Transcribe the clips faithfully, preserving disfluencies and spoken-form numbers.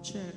Check.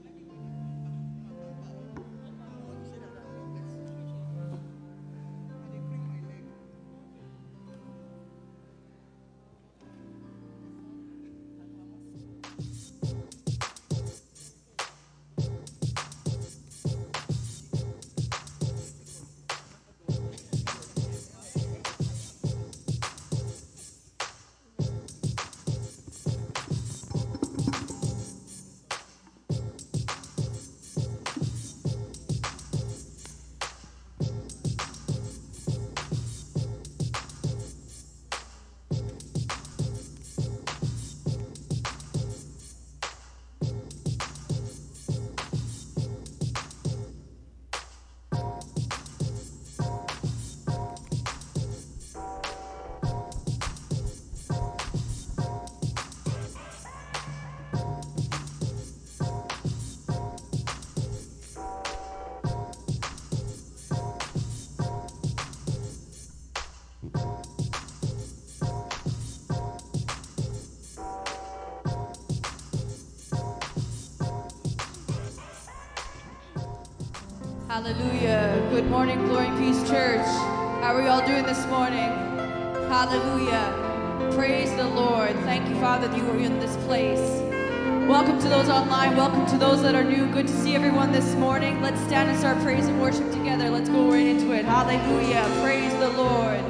Hallelujah. Good morning, Glory and Peace Church. How are we all doing this morning? Hallelujah. Praise the Lord. Thank you, Father, that you are in this place. Welcome to those online. Welcome to those that are new. Good to see everyone this morning. Let's stand and start praise and worship together. Let's go right into it. Hallelujah. Praise the Lord.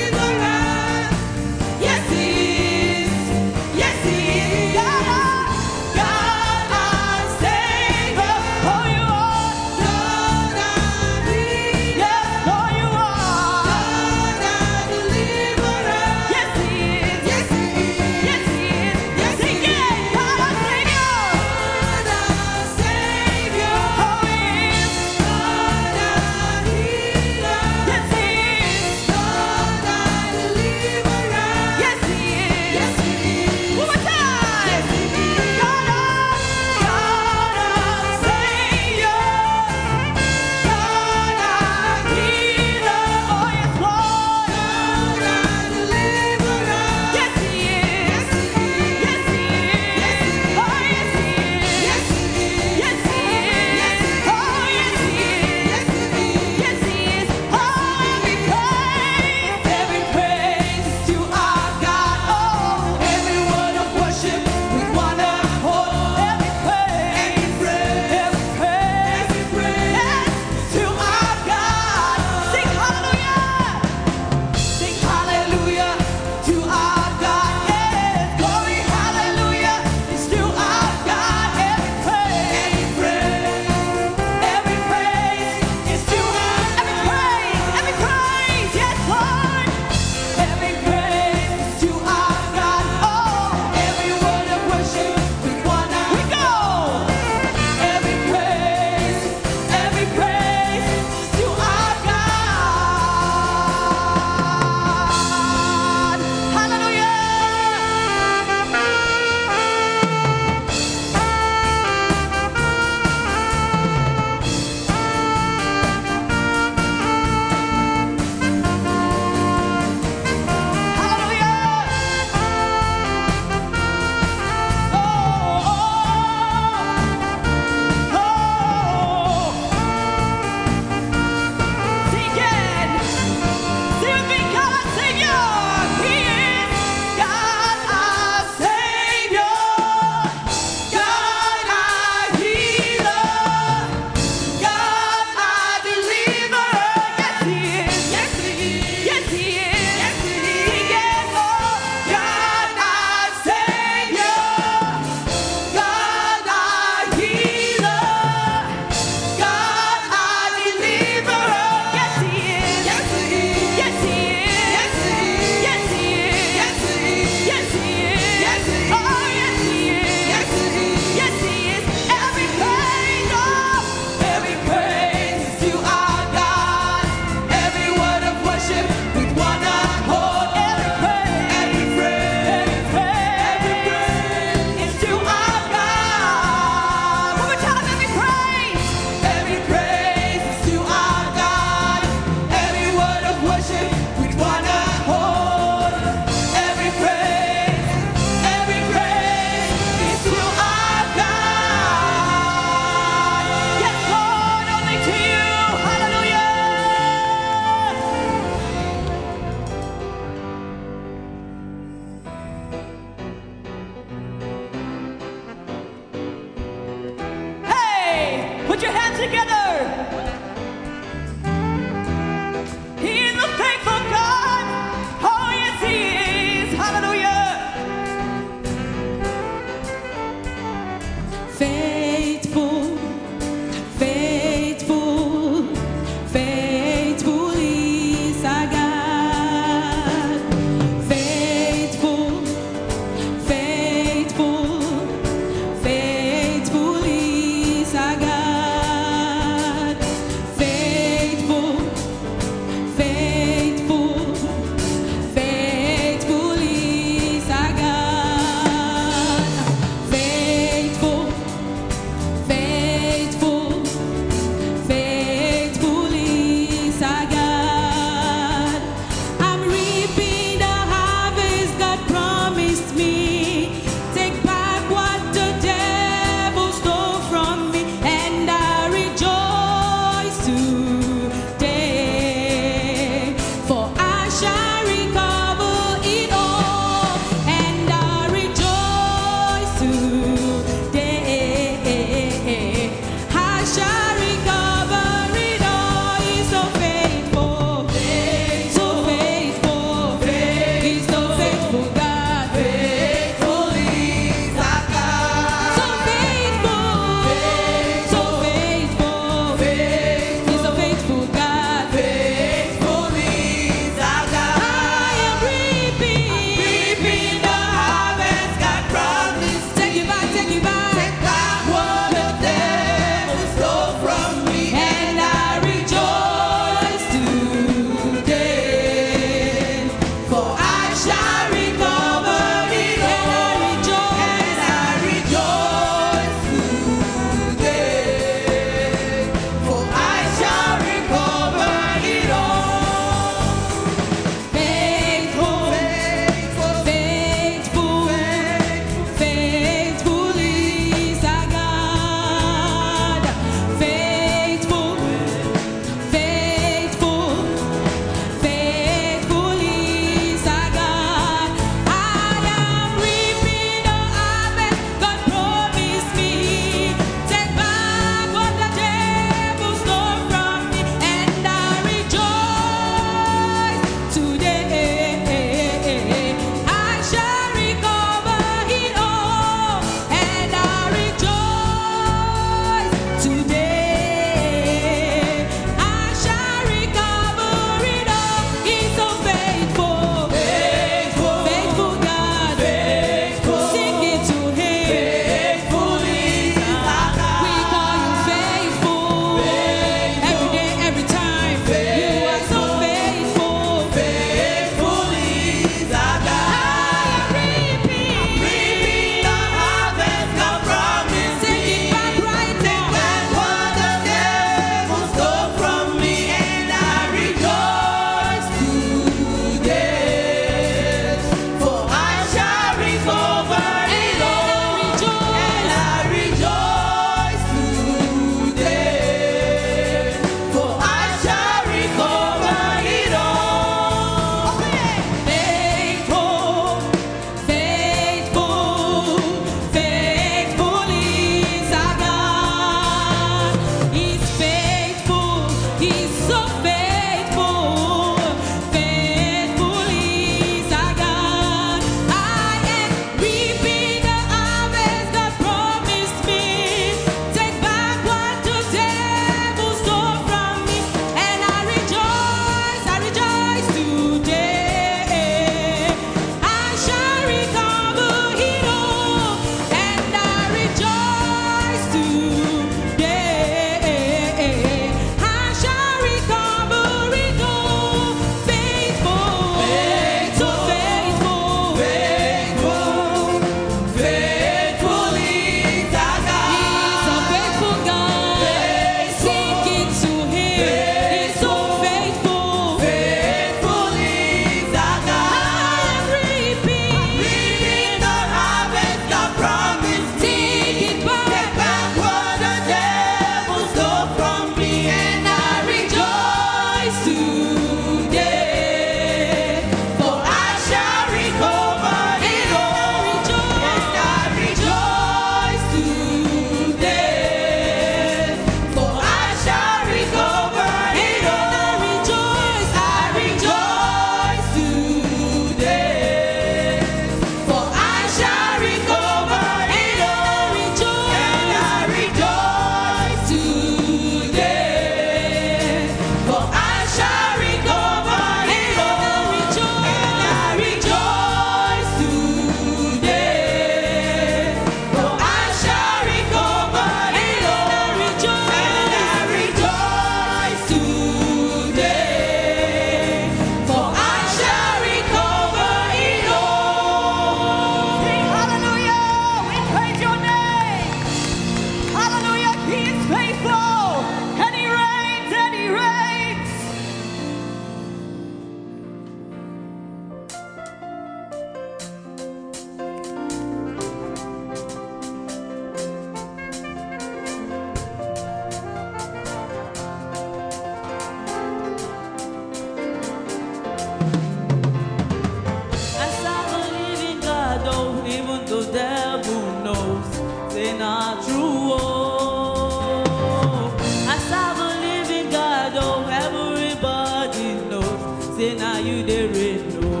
say now you the rain, no.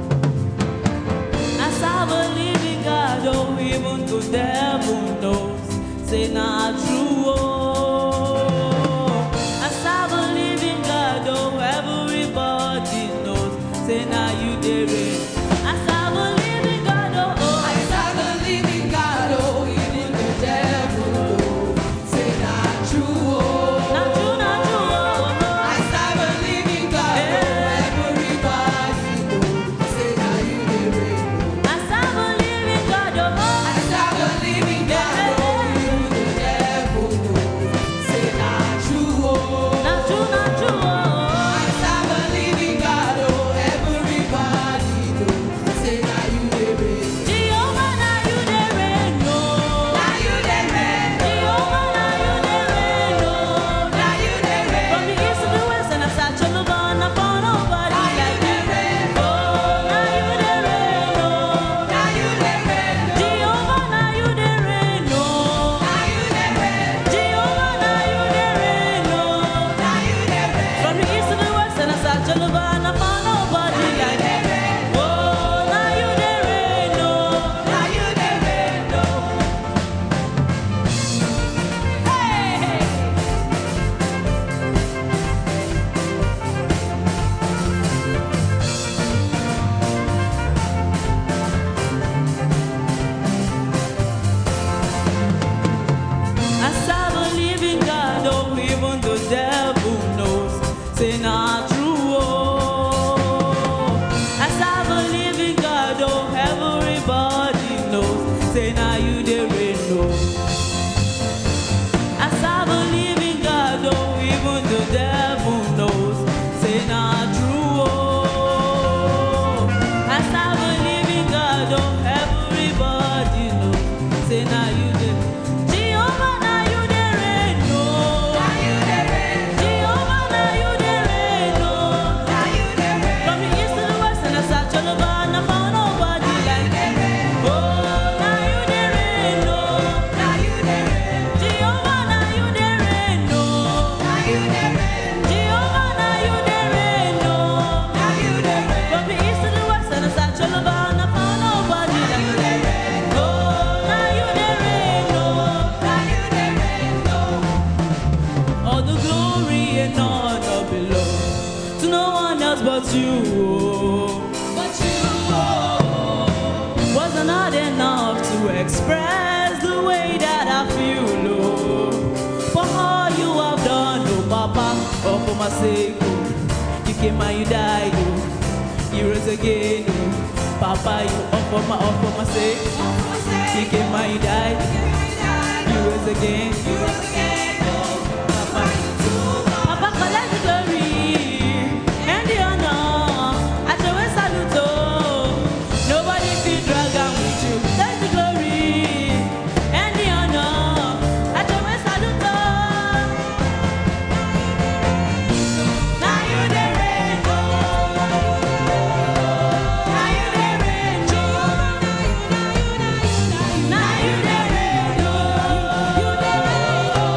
I serve a living God, oh, even the devil knows, say now true, oh. I serve a living God, oh, everybody knows, say now you the rain. I serve a living God, oh, oh. I serve a living God, oh, even the devil knows, say not true, oh. Not true, not true, oh, oh. I serve a living God, oh, everybody knows, say now you the rain. I serve a living God, oh, oh. I serve a living God, oh, even the devil knows, say not true, oh. Not true, not true, oh, oh. I serve a living God, oh, everybody knows, say now you the rain. Jehovah, now you the rain, no. Now you the rain, Jehovah, now you the rain, no. now you the rain. From the east to the west, and I start to look on upon nobody Now you like the you. rain, Oh, now you the rain, no. now you the rain, Jehovah, now you the rain, no. now you the rain, Jehovah, now you the rain, no. now you the rain. From the east to the west, and I start to look on upon nobody like you. Oh, now you the rain, no. Now you the rain, no. Hey, I serve a living God, oh, even the devil knows, say not true, oh. I serve a living God, oh, everybody knows, say now you the rain, no. I serve a living God, oh, even the devil knows, say not true, oh. I serve a living God, oh, everybody knows, say now you the Jehovah, now you the rain, no. now you the rain, Jehovah, now you the rain, no. now you the rain, From the east to the west, and I start to look on, I found nobody like you. Oh, now you the rain, no. now you the rain, Jehovah, now you the rain, no. now you the rain, Jehovah, now you the rain, no. now you the rain, From the east to the west, and I start to look on, I found nobody like you. Oh, now you the rain, no. now you the rain, no. All the glory and honor belong to no one else but you. But you, oh, Was not enough to express the way that I feel, oh, for all you have done, oh Papa, oh for my sake, oh, you came and you died, oh, you rose again, oh, Papa, you offer my, offer my sake, you came and you died, you rose again, you rose again, oh, Papa, you too long. Papa, collect the glory and the honor. I show a salute, oh. Nobody feel drag am with you. Take the glory and the honor. I show a salute, oh. Now you the rain, oh, now you the rain, oh, now you the rain, oh, you the rain, oh.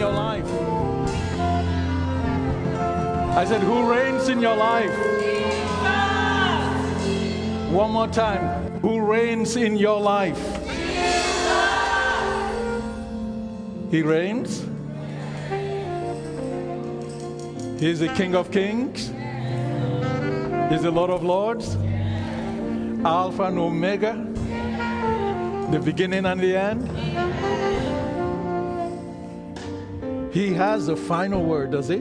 your life? I said, who reigns in your life? Jesus. One more time. Who reigns in your life? Jesus. He reigns. He's the King of Kings. He's the Lord of Lords. Alpha and Omega. The beginning and the end. He has the final word, does he?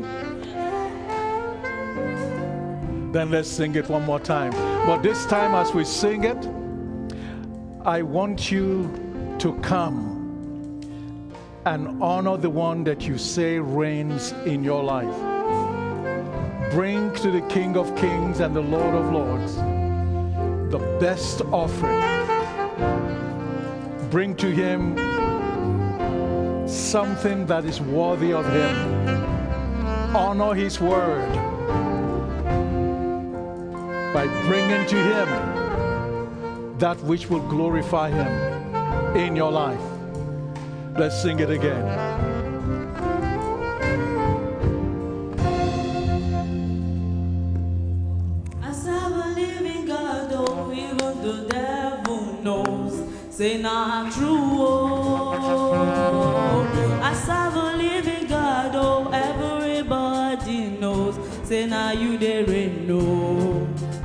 Then let's sing it one more time. But this time as we sing it, I want you to come and honor the one that you say reigns in your life. Bring to the King of Kings and the Lord of Lords the best offering. Bring to him something that is worthy of him. Honor his word by bringing to him that which will glorify him in your life. Let's sing it again. I serve a living God, oh, even the devil knows. Say not true, oh. I serve a living God, oh, everybody knows. Say now you there ain't no.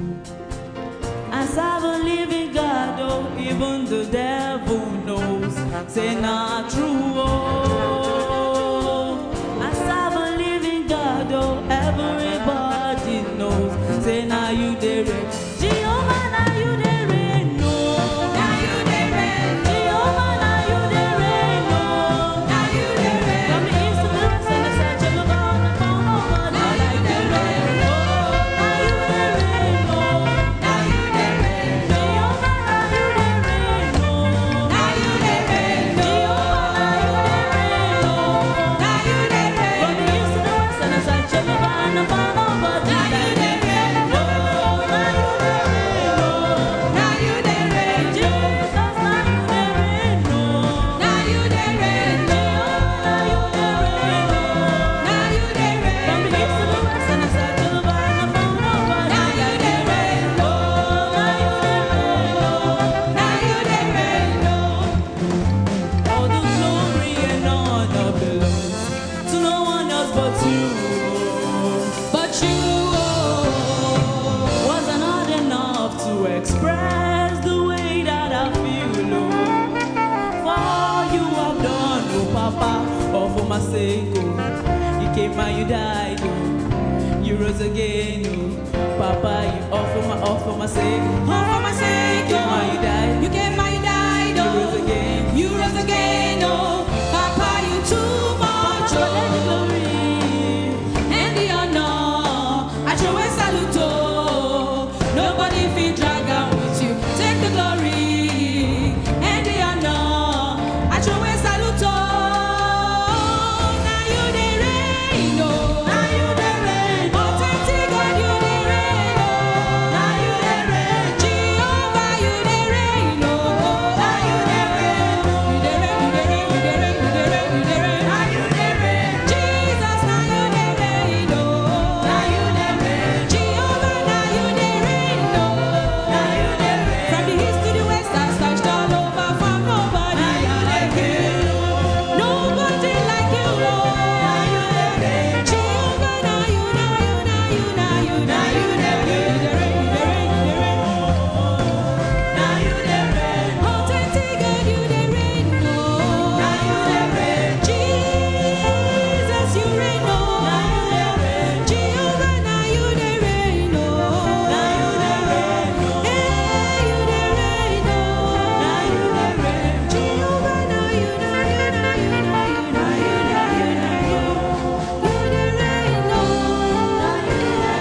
I serve a living God, oh, even the devil knows. Say not true, oh. I serve a living God, oh, everybody knows. Say now you there ain't. Jehovah, now you there ain't no. Now you there ain't. Jehovah, now you there ain't no. Now you there ain't. From the east to the west and the south, you look on the phone over. Now you there ain't no. Now you there ain't no. Now you there ain't. Jehovah, now you there ain't no. Now you there ain't. Jehovah, now you there ain't no. Now you there ain't. From the east to the west and the south, you look on the phone over. Now you there ain't no. Express the way that I feel, oh, for all you have done, oh Papa, all for my sake, oh, you came and you died, oh, you rose again, oh, Papa, you all for my, all for my sake, all for my sake, you came and you died, you came and you died, oh, you rose again, you rose again, oh, Papa, you too much, oh, let the glory and the honor, I show a salute, oh, nobody feel drag out with you. Take the glory and the honor. I show a salute. Now you the reign, oh. Now you the reign, oh. Authentic God, you the reign, oh. Now you the reign, Jehovah, you the reign, oh. Now you the reign, you the reign, you the reign, you the reign, you the reign, you the reign. Now you the reign, Jesus, now you the reign, oh. Now you the reign, Jehovah, now you the reign, oh. From the east to the west, I searched all over for nobody like you. Nobody like you, Lord. Jehovah, now you, now you, now you, now you, now you, now you, the rain, the rain, the rain. Now you the rain. Authentic God, you the rain, oh. Now you the rain. Jesus, you reign, oh. Now you the rain. Jehovah, now you the rain, oh. Now you the rain, oh. Hey, you the rain, oh. Now you the rain. Jehovah, now you, now you, now you, now you, now you, now you, now you. You the rain, oh. Now you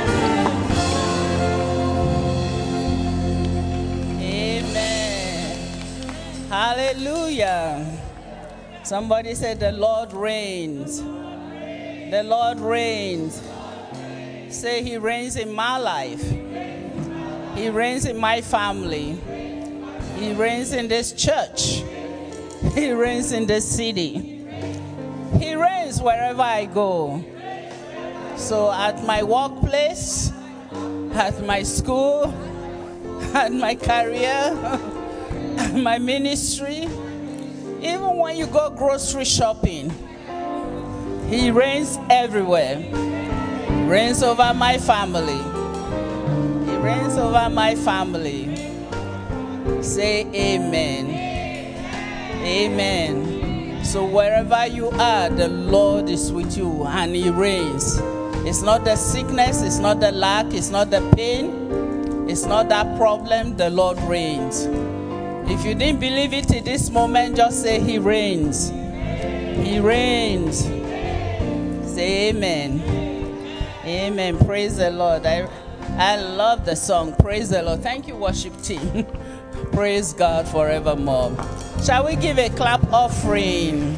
the rain. Amen. Hallelujah. Somebody said, the Lord reigns. The Lord reigns. Say, he reigns in my life. He reigns in my family. He reigns in this church. He reigns in this city. He reigns wherever I go. So at my workplace, at my school, at my career, at my ministry, even when you go grocery shopping, He reigns everywhere. He reigns over my family. He reigns over my family. Say amen. Amen. So wherever you are, the Lord is with you and He reigns. It's not the sickness, it's not the lack, it's not the pain, it's not that problem. The Lord reigns. If you didn't believe it in this moment, just say He reigns. He reigns. Say amen. Amen. Praise the Lord. I, I love the song. Praise the Lord. Thank you, worship team. Praise God forevermore. Shall we give a clap offering?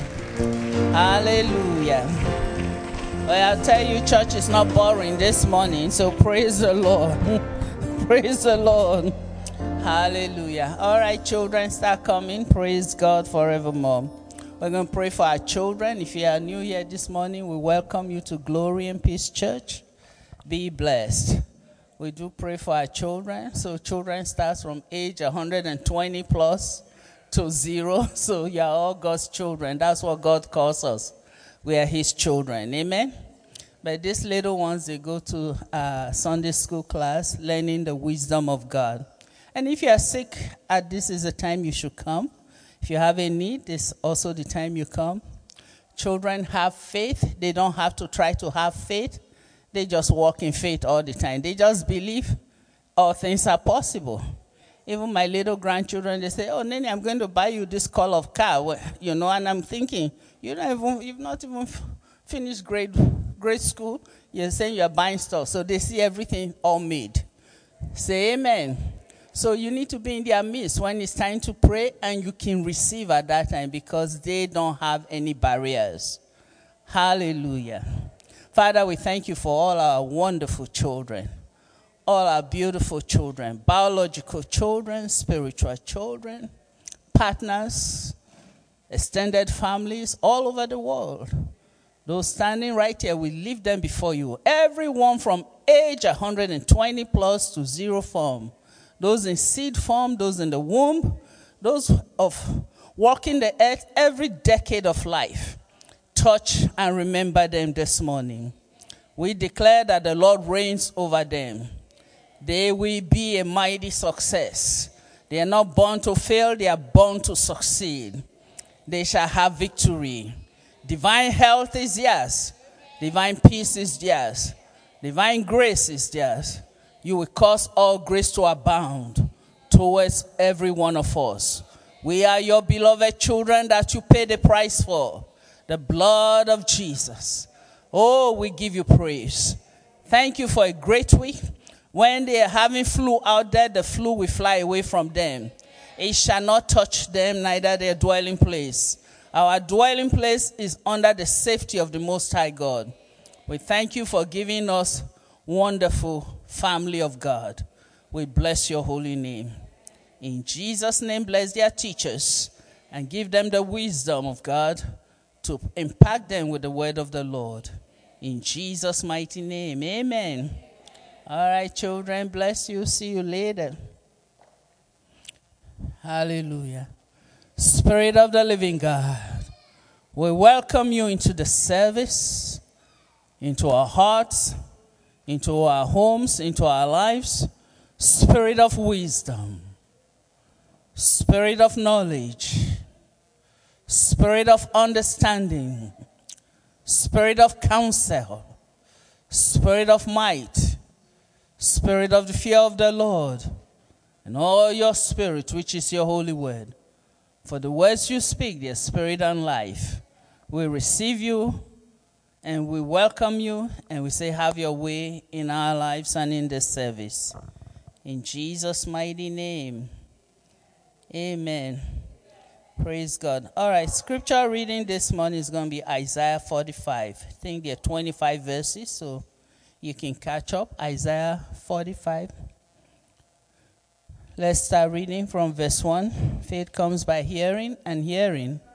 Hallelujah. Well, I'll tell you, church is not boring this morning, so praise the Lord. Praise the Lord. Hallelujah. All right, children, start coming. Praise God forevermore. We're going to pray for our children. If you are new here this morning, we welcome you to Glory and Peace Church. Be blessed. We do pray for our children. So children starts from age one hundred twenty plus to zero. So you're all God's children. That's what God calls us. We are His children. Amen? But these little ones, they go to uh, Sunday school class, learning the wisdom of God. And if you are sick, uh, this is the time you should come. If you have a need, this is also the time you come. Children have faith. They don't have to try to have faith. They just walk in faith all the time. They just believe all things are possible. Even my little grandchildren, they say, oh, Nene, I'm going to buy you this color of car. You know, and I'm thinking, you don't even, you've not even f- finished grade, grade school. You're saying you're buying stuff. So they see everything all made. Say amen. So you need to be in their midst when it's time to pray, and you can receive at that time because they don't have any barriers. Hallelujah. Father, we thank you for all our wonderful children, all our beautiful children, biological children, spiritual children, partners, extended families all over the world. Those standing right here, we leave them before you. Everyone from age one hundred twenty plus to zero form. Those in seed form, those in the womb, those of walking the earth every decade of life. Touch and remember them this morning. We declare that the Lord reigns over them. They will be a mighty success. They are not born to fail, they are born to succeed. They shall have victory. Divine health is theirs. Divine peace is theirs. Divine grace is theirs. You will cause all grace to abound towards every one of us. We are your beloved children that you pay the price for. The blood of Jesus. Oh, we give you praise. Thank you for a great week. When they are having flu out there, the flu will fly away from them. It shall not touch them, neither their dwelling place. Our dwelling place is under the safety of the Most High God. We thank you for giving us wonderful family of God. We bless your holy name. In Jesus' name, bless their teachers and give them the wisdom of God to impact them with the word of the Lord. In Jesus' mighty name, amen. All right, children, bless you. See you later. Hallelujah. Spirit of the living God, we welcome you into the service, into our hearts, into our homes, into our lives. Spirit of wisdom, spirit of knowledge, spirit of understanding, spirit of counsel, spirit of might, spirit of the fear of the Lord, and all your spirit, which is your holy word. For the words you speak, they are spirit and life. We receive you and we welcome you and we say, have your way in our lives and in this service. In Jesus' mighty name, amen. Praise God. All right, scripture reading this morning is going to be Isaiah forty-five. I think there are twenty-five verses, so you can catch up. Isaiah forty-five. Let's start reading from verse one. Faith comes by hearing, and hearing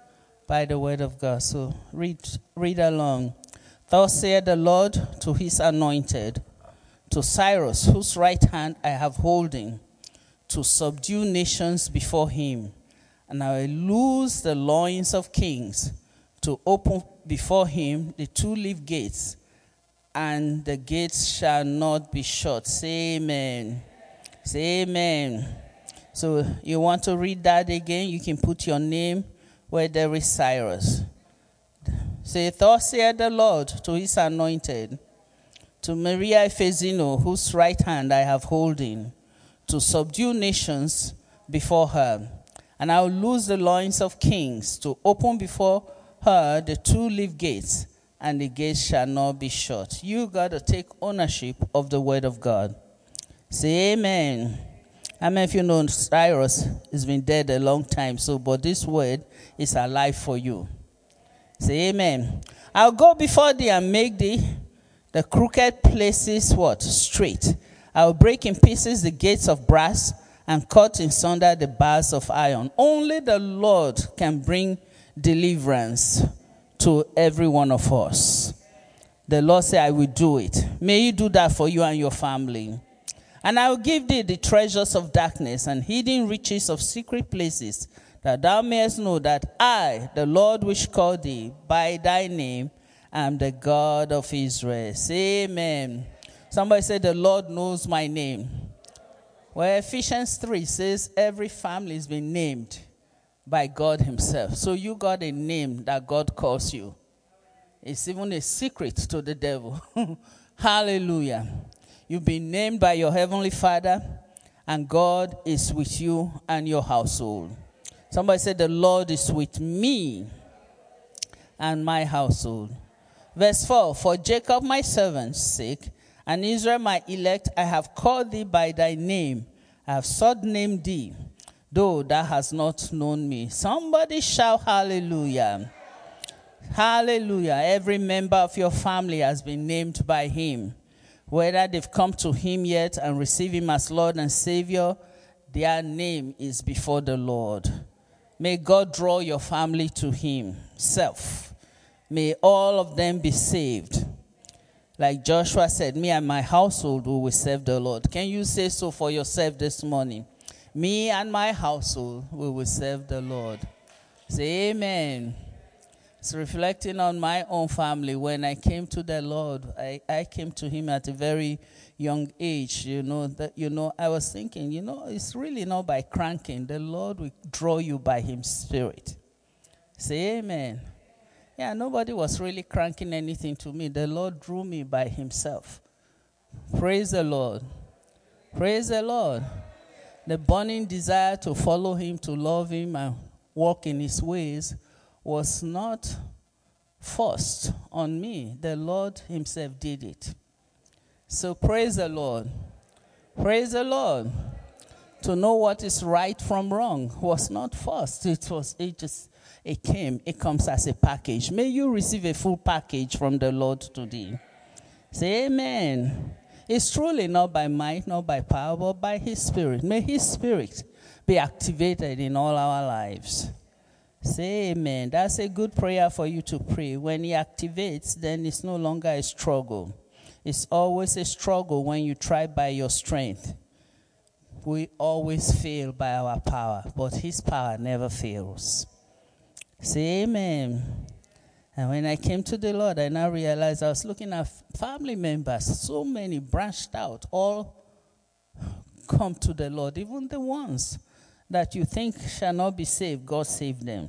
by the word of God. So read, read along. Thus saith the Lord to his anointed, to Cyrus, whose right hand I have holding, to subdue nations before him. And I will loose the loins of kings, to open before him the two-leaf gates, and the gates shall not be shut. Say amen. Say amen. So you want to read that again? You can put your name where there is Cyrus. Say, thus saith the Lord to his anointed, to Maria Efezino, whose right hand I have holding, to subdue nations before her. And I will loose the loins of kings, to open before her the two-leaf gates, and the gates shall not be shut. You got to take ownership of the word of God. Say amen. I mean, if you know Cyrus has been dead a long time, so but this word is alive for you. Say amen. I'll go before thee and make thee the crooked places what? Straight. I will break in pieces the gates of brass and cut in sunder the bars of iron. Only the Lord can bring deliverance to every one of us. The Lord said, I will do it. May you do that for you and your family. And I will give thee the treasures of darkness and hidden riches of secret places, that thou mayest know that I, the Lord which called thee by thy name, am the God of Israel. Say amen. Somebody said, the Lord knows my name. Well, Ephesians three says every family has been named by God himself. So you got a name that God calls you. It's even a secret to the devil. Hallelujah. You've been named by your heavenly Father, and God is with you and your household. Somebody said, the Lord is with me and my household. Verse four, for Jacob my servant's sake, and Israel my elect, I have called thee by thy name. I have surnamed thee, though thou hast not known me. Somebody shout hallelujah. Hallelujah. Every member of your family has been named by him. Whether they've come to him yet and receive him as Lord and Savior, their name is before the Lord. May God draw your family to himself. May all of them be saved. Like Joshua said, me and my household will serve the Lord. Can you say so for yourself this morning? Me and my household we will serve the Lord. Say amen. It's reflecting on my own family. When I came to the Lord, I, I came to him at a very young age. You know, that, you know, I was thinking, you know, it's really not by cranking. The Lord will draw you by his spirit. Say amen. Yeah, nobody was really cranking anything to me. The Lord drew me by himself. Praise the Lord. Praise the Lord. The burning desire to follow him, to love him, and walk in his ways was not forced on me. The Lord himself did it. So praise the Lord. Praise the Lord. To know what is right from wrong was not forced. It was, it just, it came. It comes as a package. May you receive a full package from the Lord today. Say amen. It's truly not by might, not by power, but by his spirit. May his spirit be activated in all our lives. Say amen. That's a good prayer for you to pray. When he activates, then it's no longer a struggle. It's always a struggle when you try by your strength. We always fail by our power, but his power never fails. Say amen. And when I came to the Lord, I now realized I was looking at family members, so many branched out, all come to the Lord, even the ones that you think shall not be saved, God saved them.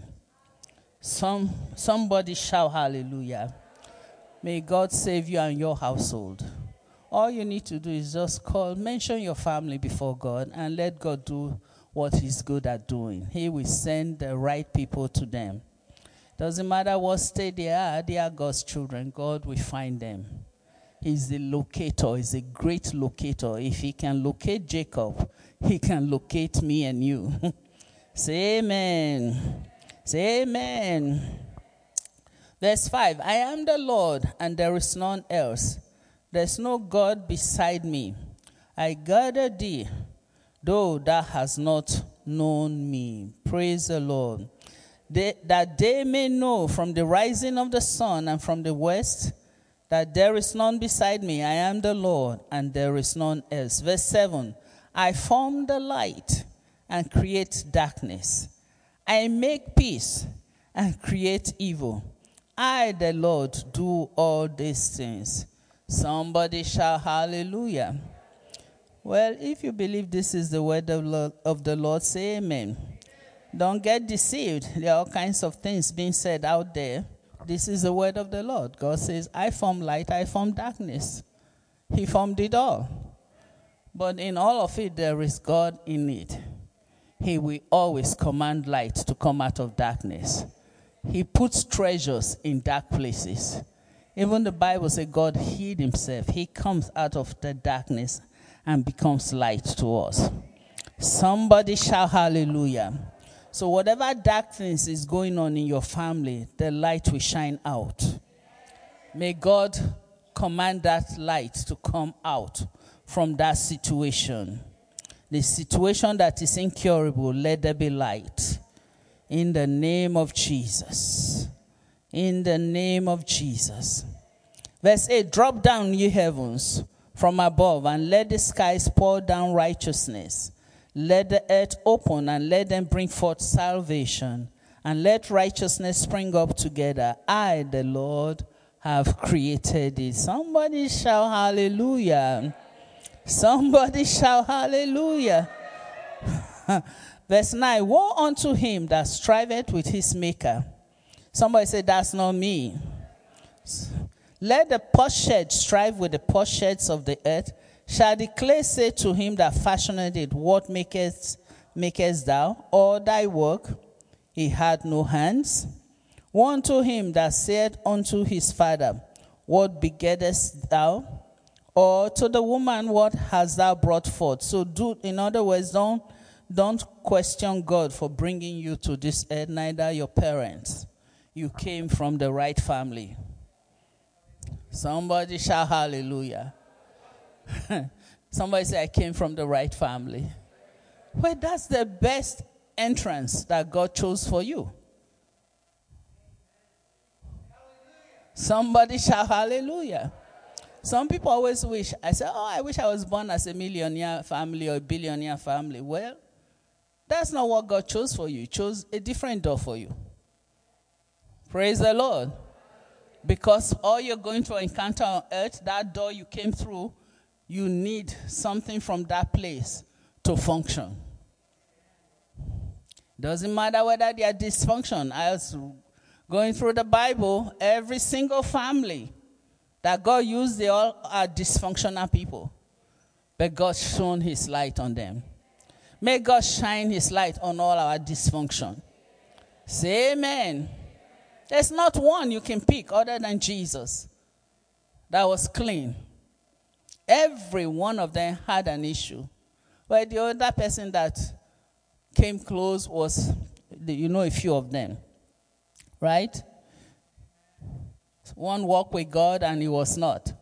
Some somebody shout hallelujah. May God save you and your household. All you need to do is just call, mention your family before God, and let God do what he's good at doing. He will send the right people to them. Doesn't matter what state they are, they are God's children. God will find them. He's the locator. He's a great locator. If he can locate Jacob, he can locate me and you. Say amen. Say amen. Verse five, I am the Lord, and there is none else. There's no God beside me. I gathered thee, though thou hast not known me. Praise the Lord. they, that they may know from the rising of the sun and from the west that there is none beside me. I am the Lord, and there is none else. Verse seven, I form the light and create darkness. I make peace and create evil. I, the Lord, do all these things. Somebody shout hallelujah. Well, if you believe this is the word of, Lord, of the Lord, say amen. Don't get deceived. There are all kinds of things being said out there. This is the word of the Lord. God says, I form light, I form darkness. He formed it all. But in all of it, there is God in it. He will always command light to come out of darkness. He puts treasures in dark places. Even the Bible says God hid himself. He comes out of the darkness and becomes light to us. Somebody shout hallelujah. So whatever darkness is going on in your family, the light will shine out. May God command that light to come out from that situation. The situation that is incurable, let there be light. In the name of Jesus. In the name of Jesus. Verse eight, drop down, ye heavens, from above, and let the skies pour down righteousness. Let the earth open, and let them bring forth salvation, and let righteousness spring up together. I, the Lord, have created it. Somebody shout hallelujah. Somebody shout hallelujah. Verse nine, woe unto him that striveth with his maker. Somebody say, that's not me. Let the potsherd strive with the potsherds of the earth. Shall the clay say to him that fashioned it, what makest, makest thou? Or thy work? He had no hands. Woe unto him that said unto his father, what begettest thou? Or to the woman, what hast thou brought forth? So do, in other words, don't, don't question God for bringing you to this earth, neither your parents. You came from the right family. Somebody shout hallelujah. Somebody say, I came from the right family. Well, that's the best entrance that God chose for you. Somebody shout hallelujah. Some people always wish, I say, oh, I wish I was born as a millionaire family or a billionaire family. Well, that's not what God chose for you. He chose a different door for you. Praise the Lord. Because all you're going to encounter on earth, that door you came through, you need something from that place to function. Doesn't matter whether they are dysfunction. I was going through the Bible, every single family that God used, they all are dysfunctional people. But God shone his light on them. May God shine his light on all our dysfunction. Say amen. There's not one you can pick other than Jesus that was clean. Every one of them had an issue. Well, the other person that came close was, you know, a few of them. Right? One walked with God and he was not.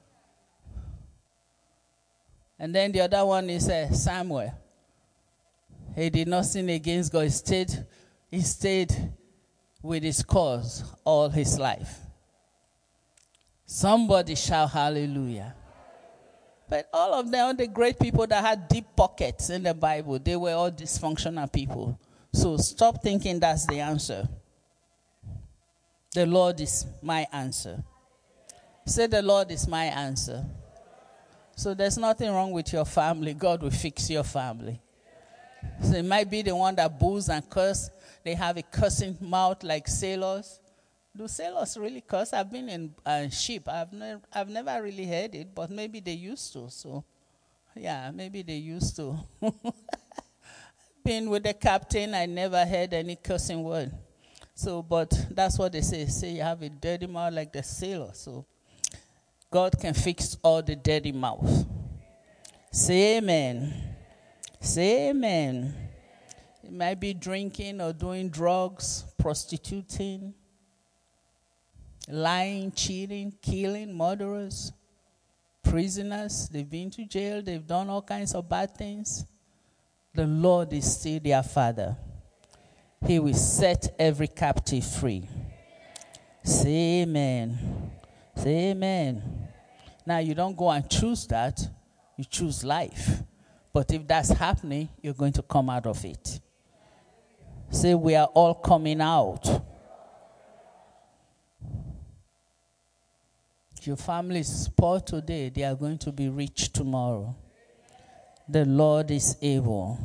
And then the other one is uh, Samuel. He did not sin against God. He stayed, he stayed with his cause all his life. Somebody shout hallelujah. But all of them, all the great people that had deep pockets in the Bible, they were all dysfunctional people. So stop thinking that's the answer. The Lord is my answer. Say, the Lord is my answer. So there's nothing wrong with your family. God will fix your family. So it might be the one that boos and curse. They have a cursing mouth like sailors. Do sailors really curse? I've been in uh, ship. I've, ne- I've never really heard it, but maybe they used to. So, yeah, maybe they used to. Been with the captain, I never heard any cursing word. So, but that's what they say. Say you have a dirty mouth like the sailor. So, God can fix all the dirty mouth. Say amen. Say amen. It might be drinking or doing drugs, prostituting, lying, cheating, killing, murderers, prisoners. They've been to jail. They've done all kinds of bad things. The Lord is still their Father. He will set every captive free. Say amen. Say amen. Now, you don't go and choose that. You choose life. But if that's happening, you're going to come out of it. Say, we are all coming out. Your family is poor today. They are going to be rich tomorrow. The Lord is able.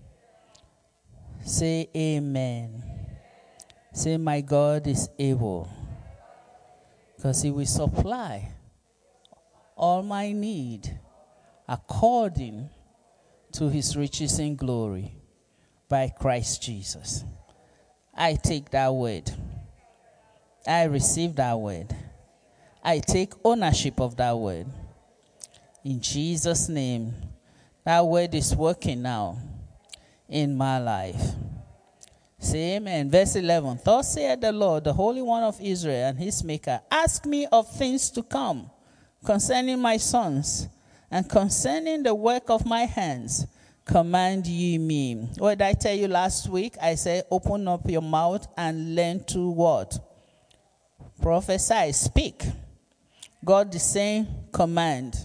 Say amen. Say, my God is able. Because he will supply all my need according to his riches in glory by Christ Jesus. I take that word. I receive that word. I take ownership of that word. In Jesus' name, that word is working now in my life. Say amen. Verse eleven. Thus saith the Lord, the Holy One of Israel and his Maker, ask me of things to come concerning my sons and concerning the work of my hands. Command ye me. What did I tell you last week? I said, open up your mouth and learn to what? Prophesy. Speak. God is saying, command.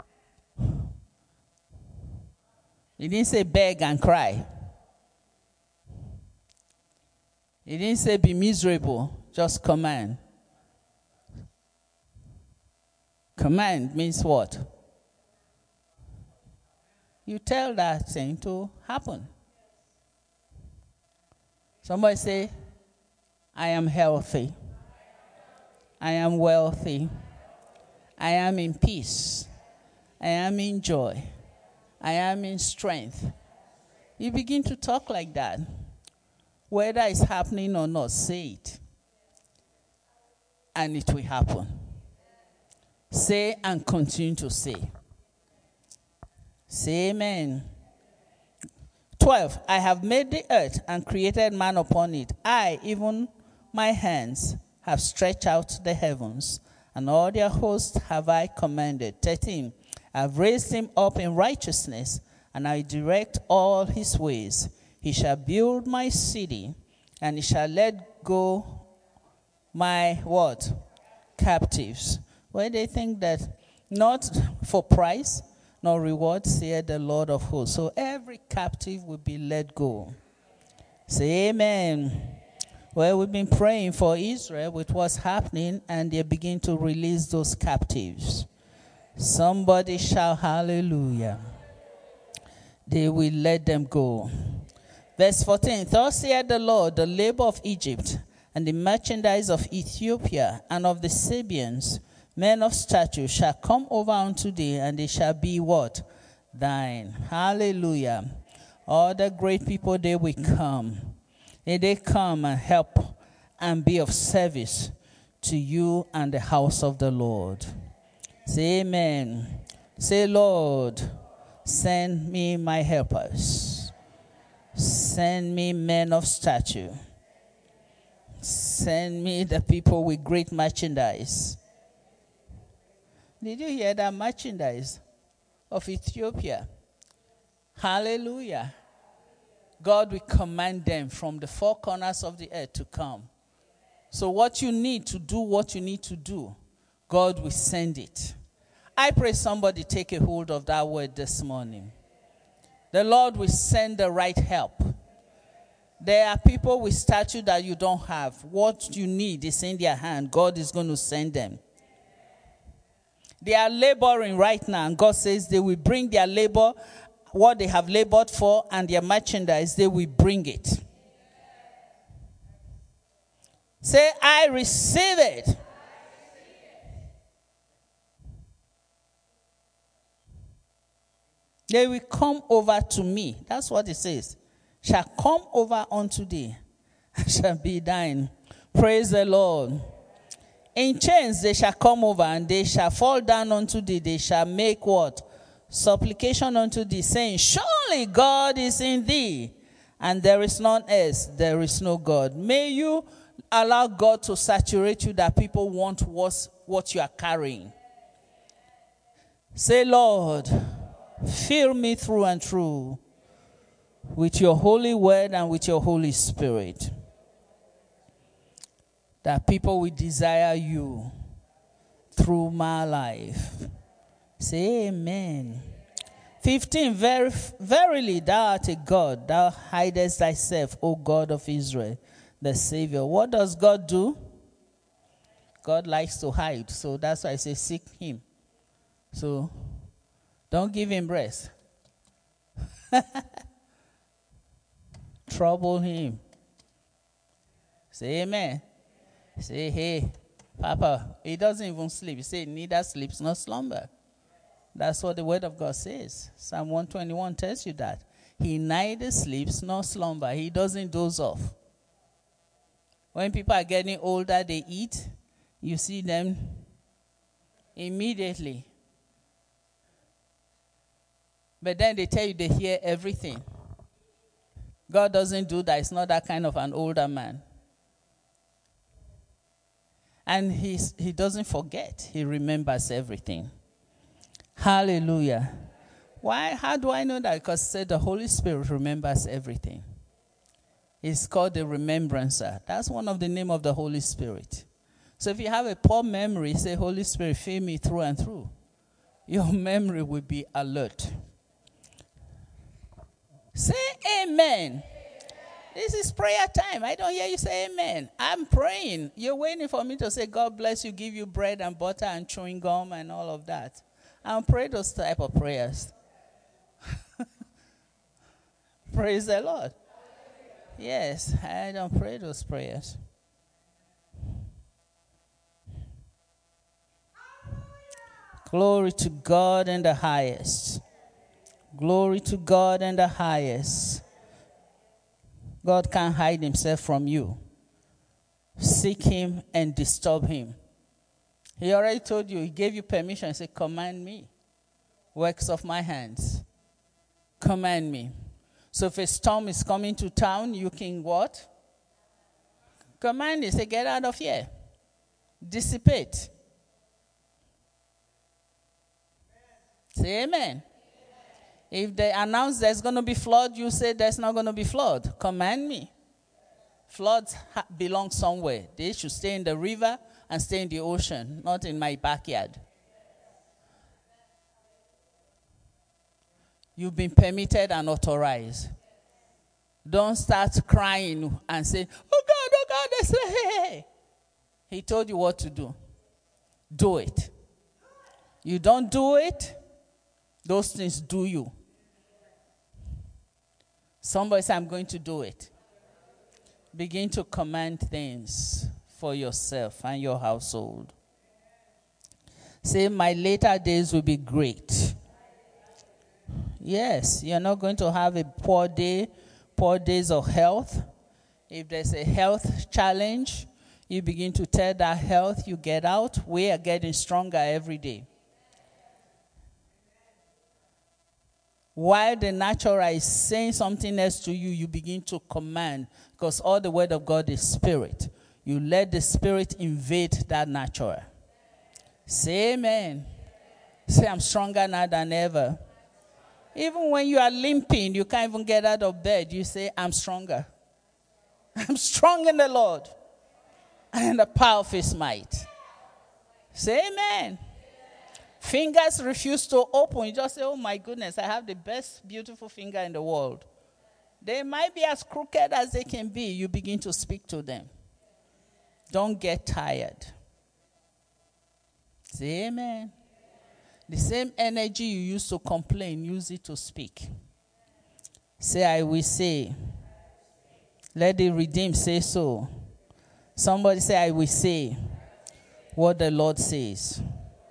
He didn't say beg and cry. He didn't say be miserable. Just command. Command means what? You tell that thing to happen. Somebody say, I am healthy. I am wealthy. I am in peace. I am in joy. I am in strength. You begin to talk like that. Whether it's happening or not, say it. And it will happen. Say and continue to say. Say amen. twelve. I have made the earth and created man upon it. I, even my hands, have stretched out the heavens, and all their hosts have I commanded. thirteen. I have raised him up in righteousness, and I direct all his ways. He shall build my city, and he shall let go my what? Captives. Where they think that not for price, nor reward, saith the Lord of hosts. So every captive will be let go. Say amen. Well, we've been praying for Israel with what's happening, and they begin to release those captives. Somebody shout hallelujah. They will let them go. Verse fourteen, thus saith the Lord, the labor of Egypt, and the merchandise of Ethiopia, and of the Sabians, men of stature, shall come over unto thee, and they shall be what? Thine. Hallelujah. All the great people, they will come. May they come and help and be of service to you and the house of the Lord. Say amen. Say, Lord, send me my helpers. Send me men of stature. Send me the people with great merchandise. Did you hear that merchandise of Ethiopia? Hallelujah. God will command them from the four corners of the earth to come. So what you need to do, what you need to do, God will send it. I pray somebody take a hold of that word this morning. The Lord will send the right help. There are people with stature that you don't have. What you need is in their hand. God is going to send them. They are laboring right now, and God says they will bring their labor, what they have labored for, and their merchandise, they will bring it. Say, I receive it. They will come over to me. That's what it says. Shall come over unto thee, shall be thine. Praise the Lord. In chains they shall come over, and they shall fall down unto thee. They shall make what? Supplication unto thee, saying, surely God is in thee, and there is none else. There is no God. May you allow God to saturate you, that people want what you are carrying. Say, Lord, fill me through and through with your holy word and with your Holy Spirit, that people will desire you through my life. Say amen. fifteen, Ver- verily thou art a God, thou hidest thyself, O God of Israel, the Savior. What does God do? God likes to hide, so that's why I say seek him. So don't give him rest. Trouble him. Say amen. Say, hey, Papa, he doesn't even sleep. He said, neither sleeps nor slumber. That's what the word of God says. Psalm one twenty-one tells you that. He neither sleeps nor slumber. He doesn't doze off. When people are getting older, they eat. You see them immediately. But then they tell you they hear everything. God doesn't do that. It's not that kind of an older man. And he's, he doesn't forget. He remembers everything. Hallelujah. Why? How do I know that? Because it said the Holy Spirit remembers everything. It's called the remembrancer. That's one of the names of the Holy Spirit. So if you have a poor memory, say, Holy Spirit, fill me through and through. Your memory will be alert. Say amen. This is prayer time. I don't hear you say amen. I'm praying. You're waiting for me to say, God bless you, give you bread and butter and chewing gum and all of that. I don't pray those type of prayers. Praise the Lord. Yes, I don't pray those prayers. Glory to God in the highest. Glory to God in the highest. God can't hide himself from you. Seek him and disturb him. He already told you, he gave you permission. He said, command me. Works of my hands. Command me. So if a storm is coming to town, you can what? Command it. Say, get out of here. Dissipate. Say amen. If they announce there's going to be flood, you say there's not going to be flood. Command me. Floods ha- belong somewhere. They should stay in the river and stay in the ocean, not in my backyard. You've been permitted and authorized. Don't start crying and say, oh God, oh God, they say, hey, hey. He told you what to do. Do it. You don't do it, those things do you. Somebody say, I'm going to do it. Begin to command things for yourself and your household. Say, my later days will be great. Yes, you're not going to have a poor day, poor days of health. If there's a health challenge, you begin to tell that health, you get out. We are getting stronger every day. While the natural is saying something else to you, you begin to command, because all the word of God is spirit. You let the spirit invade that natural. Say amen. Say, I'm stronger now than ever. Even when you are limping, you can't even get out of bed. You say, I'm stronger. I'm strong in the Lord and in the power of his might. Say amen. Fingers refuse to open. You just say, oh my goodness, I have the best beautiful finger in the world. They might be as crooked as they can be. You begin to speak to them. Don't get tired. Say amen. The same energy you use to complain, use it to speak. Say, I will say. Let the redeemed say so. Somebody say, I will say what the Lord says.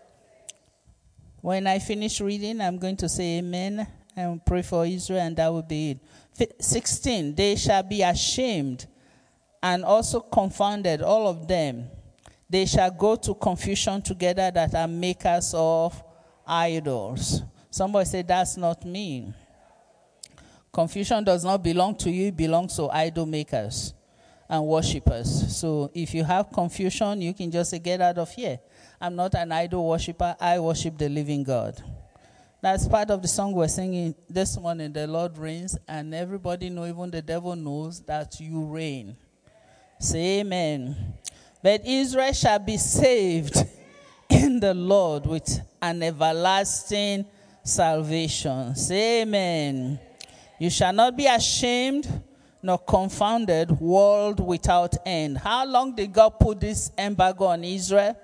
When I finish reading, I'm going to say amen and pray for Israel, and that will be it. sixteen, they shall be ashamed and also confounded, all of them. They shall go to confusion together that are makers of idols. Somebody say, that's not me. Confusion does not belong to you, it belongs to idol makers and worshippers. So if you have confusion, you can just say, get out of here. I'm not an idol worshiper. I worship the living God. That's part of the song we're singing this morning, the Lord reigns, and everybody know, even the devil knows that you reign. Say amen. But Israel shall be saved in the Lord with an everlasting salvation. Say amen. You shall not be ashamed nor confounded, world without end. How long did God put this embargo on Israel?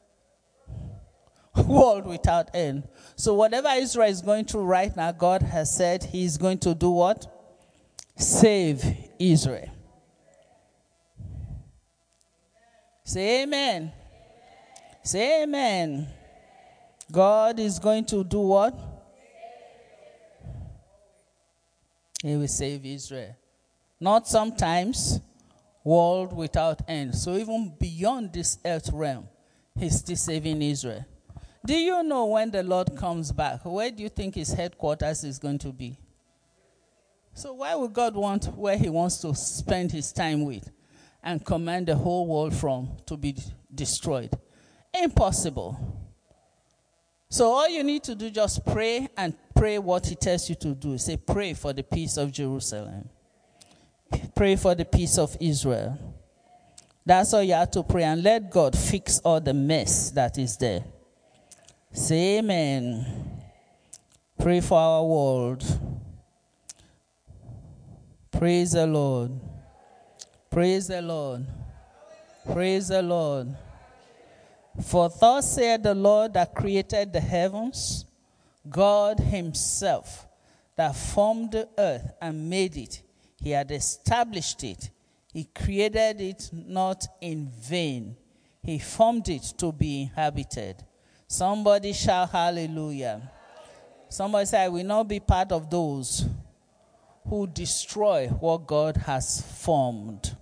World without end. So whatever Israel is going through right now, God has said he's going to do what? Save Israel. Say amen. Say amen. God is going to do what? He will save Israel. Not sometimes, world without end. So even beyond this earth realm, he's still saving Israel. Do you know when the Lord comes back, where do you think his headquarters is going to be? So why would God want where he wants to spend his time with and command the whole world from to be destroyed? Impossible. So all you need to do, just pray and pray what he tells you to do. Say, pray for the peace of Jerusalem. Pray for the peace of Israel. That's all you have to pray, and let God fix all the mess that is there. Say amen. Pray for our world. Praise the Lord. Praise the Lord. Praise the Lord. For thus saith the Lord that created the heavens, God himself that formed the earth and made it. He had established it. He created it not in vain. He formed it to be inhabited. Somebody shout hallelujah. Somebody say, I will not be part of those who destroy what God has formed.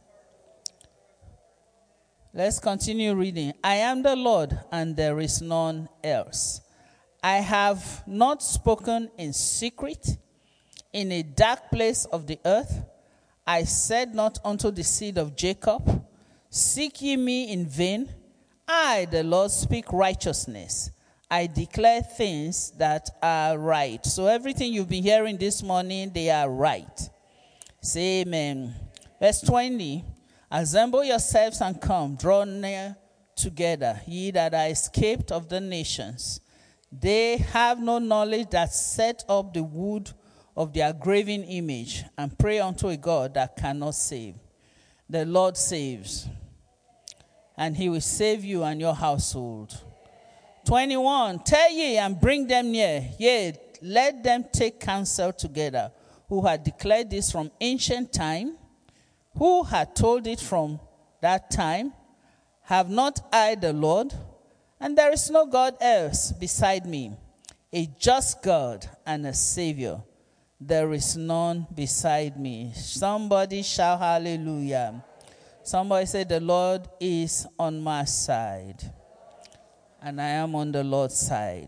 Let's continue reading. I am the Lord, and there is none else. I have not spoken in secret, in a dark place of the earth. I said not unto the seed of Jacob, seek ye me in vain. I, the Lord, speak righteousness. I declare things that are right. So everything you've been hearing this morning, they are right. Say amen. Verse twenty. Assemble yourselves and come, draw near together, ye that are escaped of the nations. They have no knowledge that set up the wood of their graven image and pray unto a God that cannot save. The Lord saves, and he will save you and your household. twenty-one. Tell ye and bring them near, yea, let them take counsel together, who had declared this from ancient time, who had told it from that time. Have not I the Lord? And there is no God else beside me, a just God and a Savior. There is none beside me. Somebody shout hallelujah. Somebody say, the Lord is on my side, and I am on the Lord's side.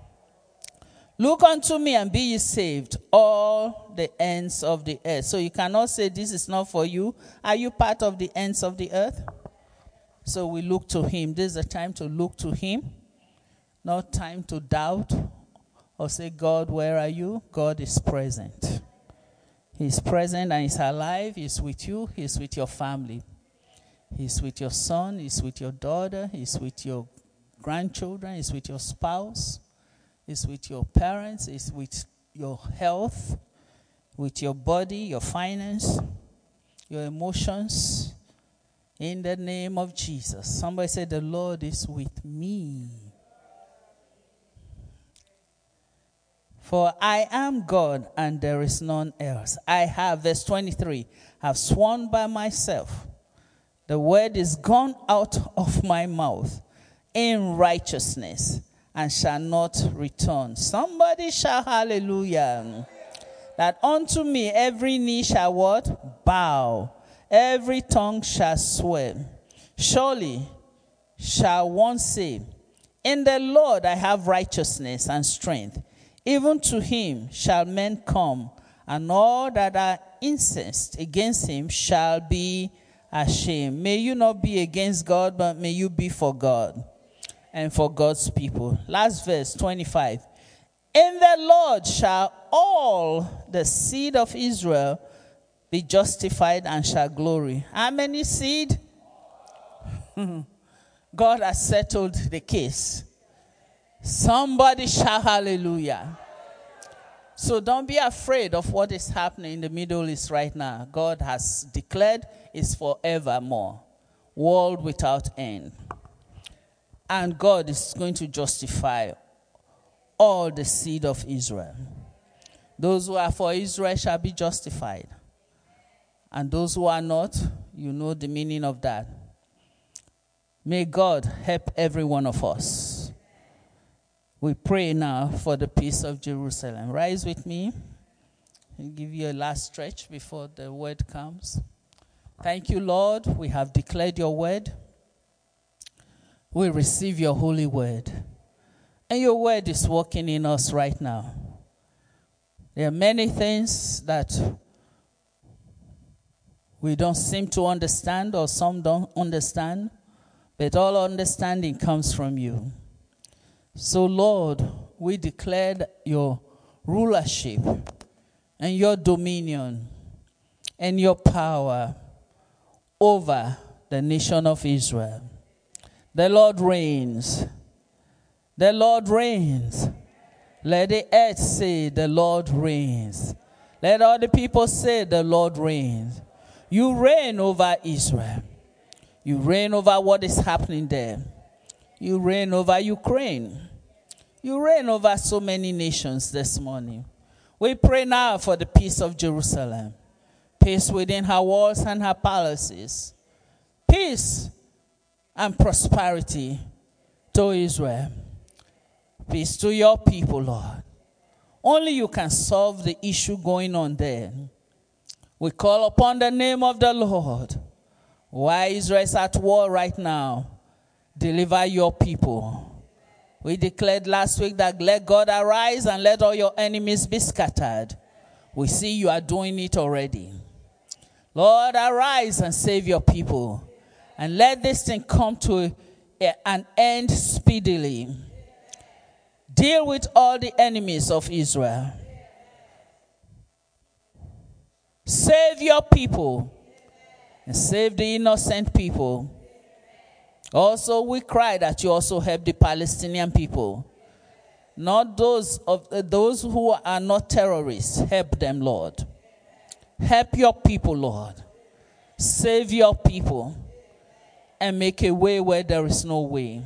Look unto me and be ye saved, all the ends of the earth. So you cannot say this is not for you. Are you part of the ends of the earth? So we look to him. This is a time to look to him. Not time to doubt or say, God, where are you? God is present. He's present and he's alive. He's with you. He's with your family. He's with your son. He's with your daughter. He's with your grandchildren. He's with your spouse. He's with your parents. He's with your health, with your body, your finance, your emotions. In the name of Jesus. Somebody say, the Lord is with me. For I am God and there is none else. I have, verse twenty-three, have sworn by myself. The word is gone out of my mouth in righteousness and shall not return. Somebody shout hallelujah. That unto me every knee shall what? Bow. Every tongue shall swear. Surely shall one say, in the Lord I have righteousness and strength. Even to him shall men come, and all that are incensed against him shall be ashamed. May you not be against God, but may you be for God and for God's people. Last verse, twenty-five. In the Lord shall all the seed of Israel be justified and shall glory. How many seed? God has settled the case. Somebody shout hallelujah. So don't be afraid of what is happening in the Middle East right now. God has declared it's forevermore. World without end. And God is going to justify all the seed of Israel. Those who are for Israel shall be justified. And those who are not, you know the meaning of that. May God help every one of us. We pray now for the peace of Jerusalem. Rise with me. I'll give you a last stretch before the word comes. Thank you, Lord. We have declared your word. We receive your holy word. And your word is working in us right now. There are many things that we don't seem to understand, or some don't understand, but all understanding comes from you. So, Lord, we declare your rulership and your dominion and your power over the nation of Israel. The Lord reigns. The Lord reigns. Let the earth say, the Lord reigns. Let all the people say, the Lord reigns. You reign over Israel. You reign over what is happening there. You reign over Ukraine. You reign over so many nations this morning. We pray now for the peace of Jerusalem. Peace within her walls and her palaces. Peace and prosperity to Israel. Peace to your people, Lord. Only you can solve the issue going on there. We call upon the name of the Lord. Why Israel is at war right now, deliver your people. We declared last week that let God arise and let all your enemies be scattered. We see you are doing it already. Lord, arise and save your people. And let this thing come to a, an end speedily. Deal with all the enemies of Israel. Save your people. And save the innocent people. Also, we cry that you also help the Palestinian people. Not those of uh, those who are not terrorists. Help them, Lord. Help your people, Lord. Save your people. And make a way where there is no way.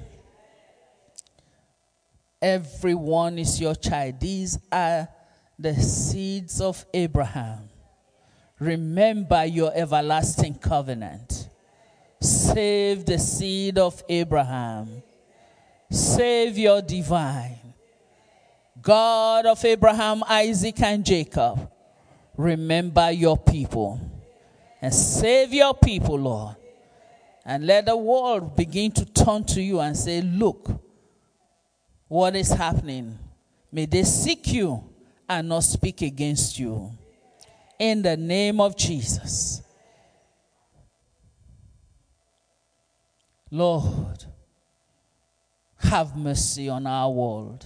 Everyone is your child. These are the seeds of Abraham. Remember your everlasting covenant. Save the seed of Abraham. Save your divine. God of Abraham, Isaac, and Jacob. Remember your people. And save your people, Lord. And let the world begin to turn to you and say, look, what is happening? May they seek you and not speak against you. In the name of Jesus. Lord, have mercy on our world.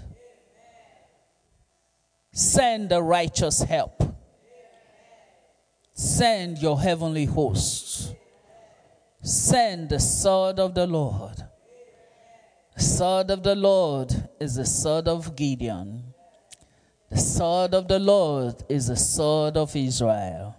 Send the righteous help. Send your heavenly hosts. Send the sword of the Lord. The sword of the Lord is the sword of Gideon. The sword of the Lord is the sword of Israel.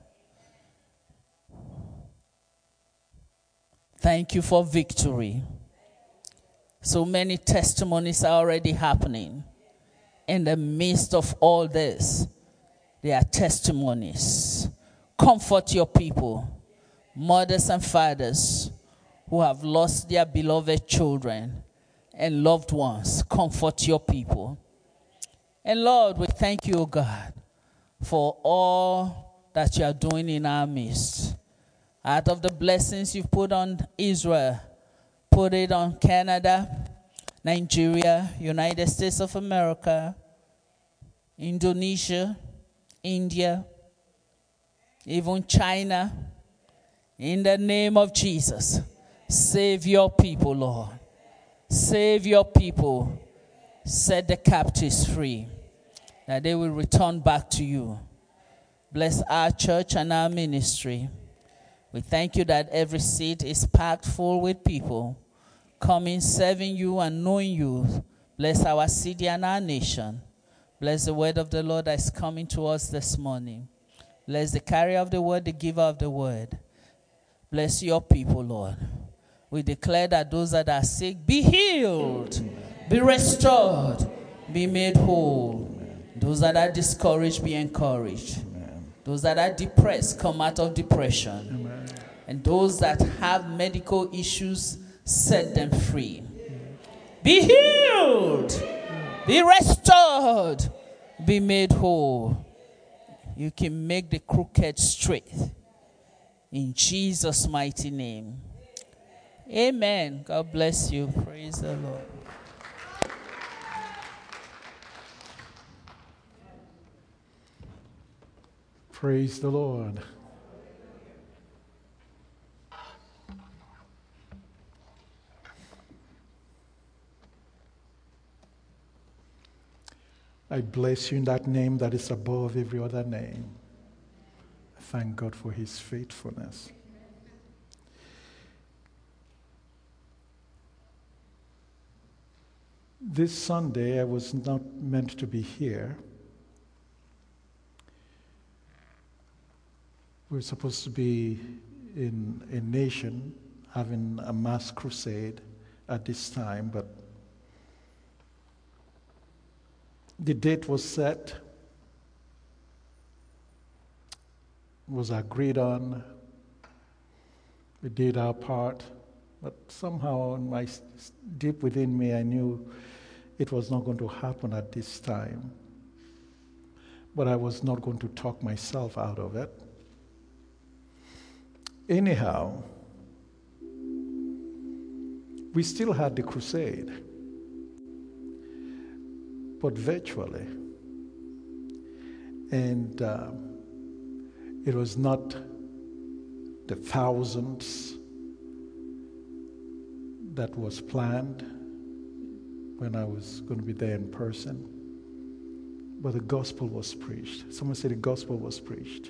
Thank you for victory. So many testimonies are already happening. In the midst of all this, there are testimonies. Comfort your people, mothers and fathers who have lost their beloved children and loved ones. Comfort your people. And Lord, we thank you, God, for all that you are doing in our midst. Out of the blessings you've put on Israel, put it on Canada, Nigeria, United States of America, Indonesia, India, even China. In the name of Jesus, save your people, Lord. Save your people. Set the captives free. that they will return back to you. Bless our church and our ministry. We thank you that every seat is packed full with people coming, serving you and knowing you. Bless our city and our nation. Bless the word of the Lord that is coming to us this morning. Bless the carrier of the word, the giver of the word. Bless your people, Lord. We declare that those that are sick be healed, be restored, be made whole. Those that are discouraged be encouraged. Those that are depressed come out of depression. Amen. And those that have medical issues, set them free. Be healed. Be restored. Be made whole. You can make the crooked straight. In Jesus' mighty name. Amen. God bless you. Praise the Lord. Praise the Lord. I bless you in that name that is above every other name. I thank God for his faithfulness. This Sunday, I was not meant to be here. We're supposed to be in a nation having a mass crusade at this time, but the date was set, was agreed on. We did our part, but somehow in my deep within me, I knew it was not going to happen at this time. But I was not going to talk myself out of it. Anyhow, we still had the crusade, but virtually. And uh, it was not the thousands that was planned when I was going to be there in person, but the gospel was preached. Someone said the gospel was preached.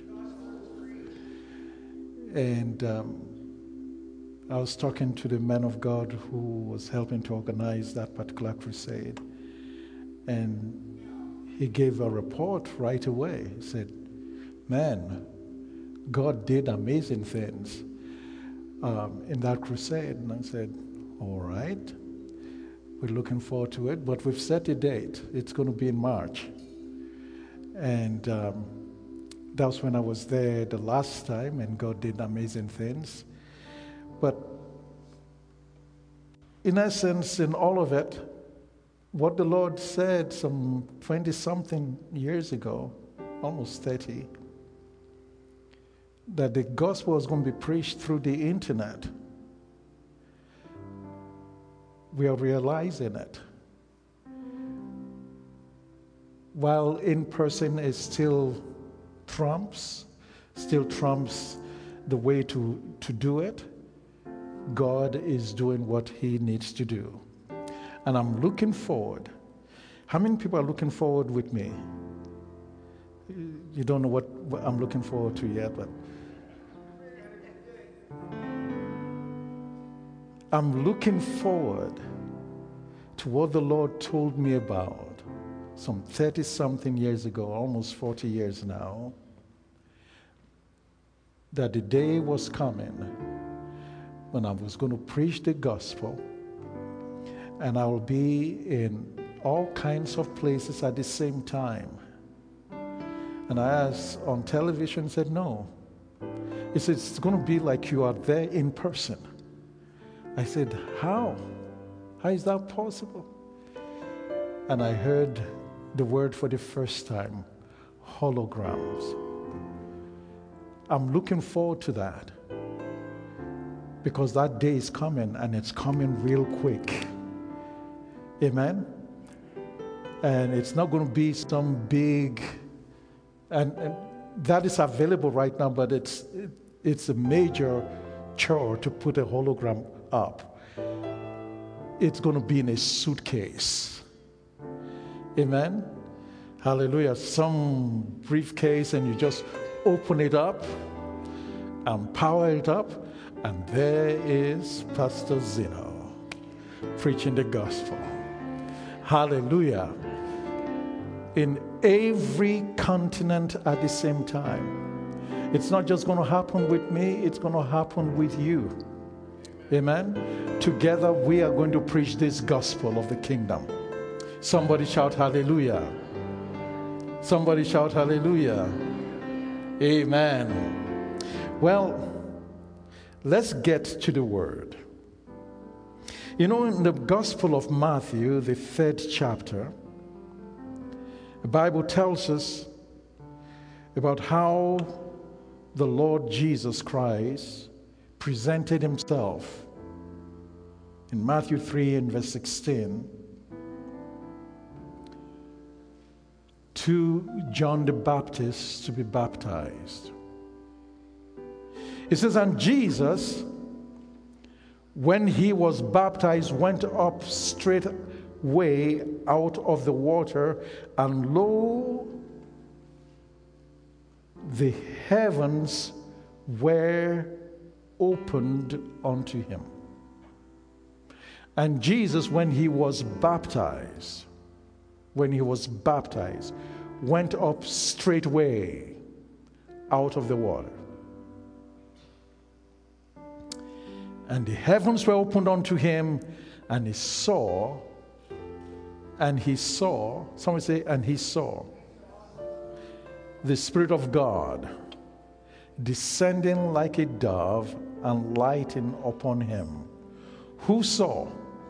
And um, I was talking to the man of God who was helping to organize that particular crusade. And he gave a report right away. He said, man, God did amazing things um, in that crusade. And I said, all right, we're looking forward to it, but we've set a date. It's going to be in March. And um, that was when I was there the last time, and God did amazing things. But in essence, in all of it, what the Lord said some twenty-something years ago, almost thirty, that the gospel was going to be preached through the internet, we are realizing it. While in person is still trumps, still trumps the way to, to do it, God is doing what he needs to do. And I'm looking forward. How many people are looking forward with me? You don't know what, what I'm looking forward to yet, but I'm looking forward to what the Lord told me about some thirty-something years ago, almost forty years now, that the day was coming when I was going to preach the gospel, and I will be in all kinds of places at the same time. And I asked on television, said, no. He said, it's going to be like you are there in person. I said, how? How is that possible? And I heard the word for the first time, holograms. I'm looking forward to that, because that day is coming, and it's coming real quick. Amen? And it's not going to be some big, and, and that is available right now, but it's it, it's a major chore to put a hologram up. It's going to be in a suitcase. Amen? Hallelujah. Some briefcase and you just open it up and power it up, and there is Pastor Zeno preaching the gospel. Hallelujah. In every continent at the same time. It's not just going to happen with me, it's going to happen with you. Amen. Together we are going to preach this gospel of the kingdom. Somebody shout hallelujah. Somebody shout hallelujah. Amen. Well, let's get to the word. You know, in the Gospel of Matthew, the third chapter, the Bible tells us about how the Lord Jesus Christ presented himself in Matthew three and verse sixteen to John the Baptist to be baptized. It says, and Jesus, when he was baptized, went up straightway out of the water, and lo, the heavens were opened unto him. And Jesus, when he was baptized, when he was baptized, went up straightway out of the water. And the heavens were opened unto him, and he saw, and he saw, someone say, and he saw the Spirit of God descending like a dove and lighting upon him. Who saw?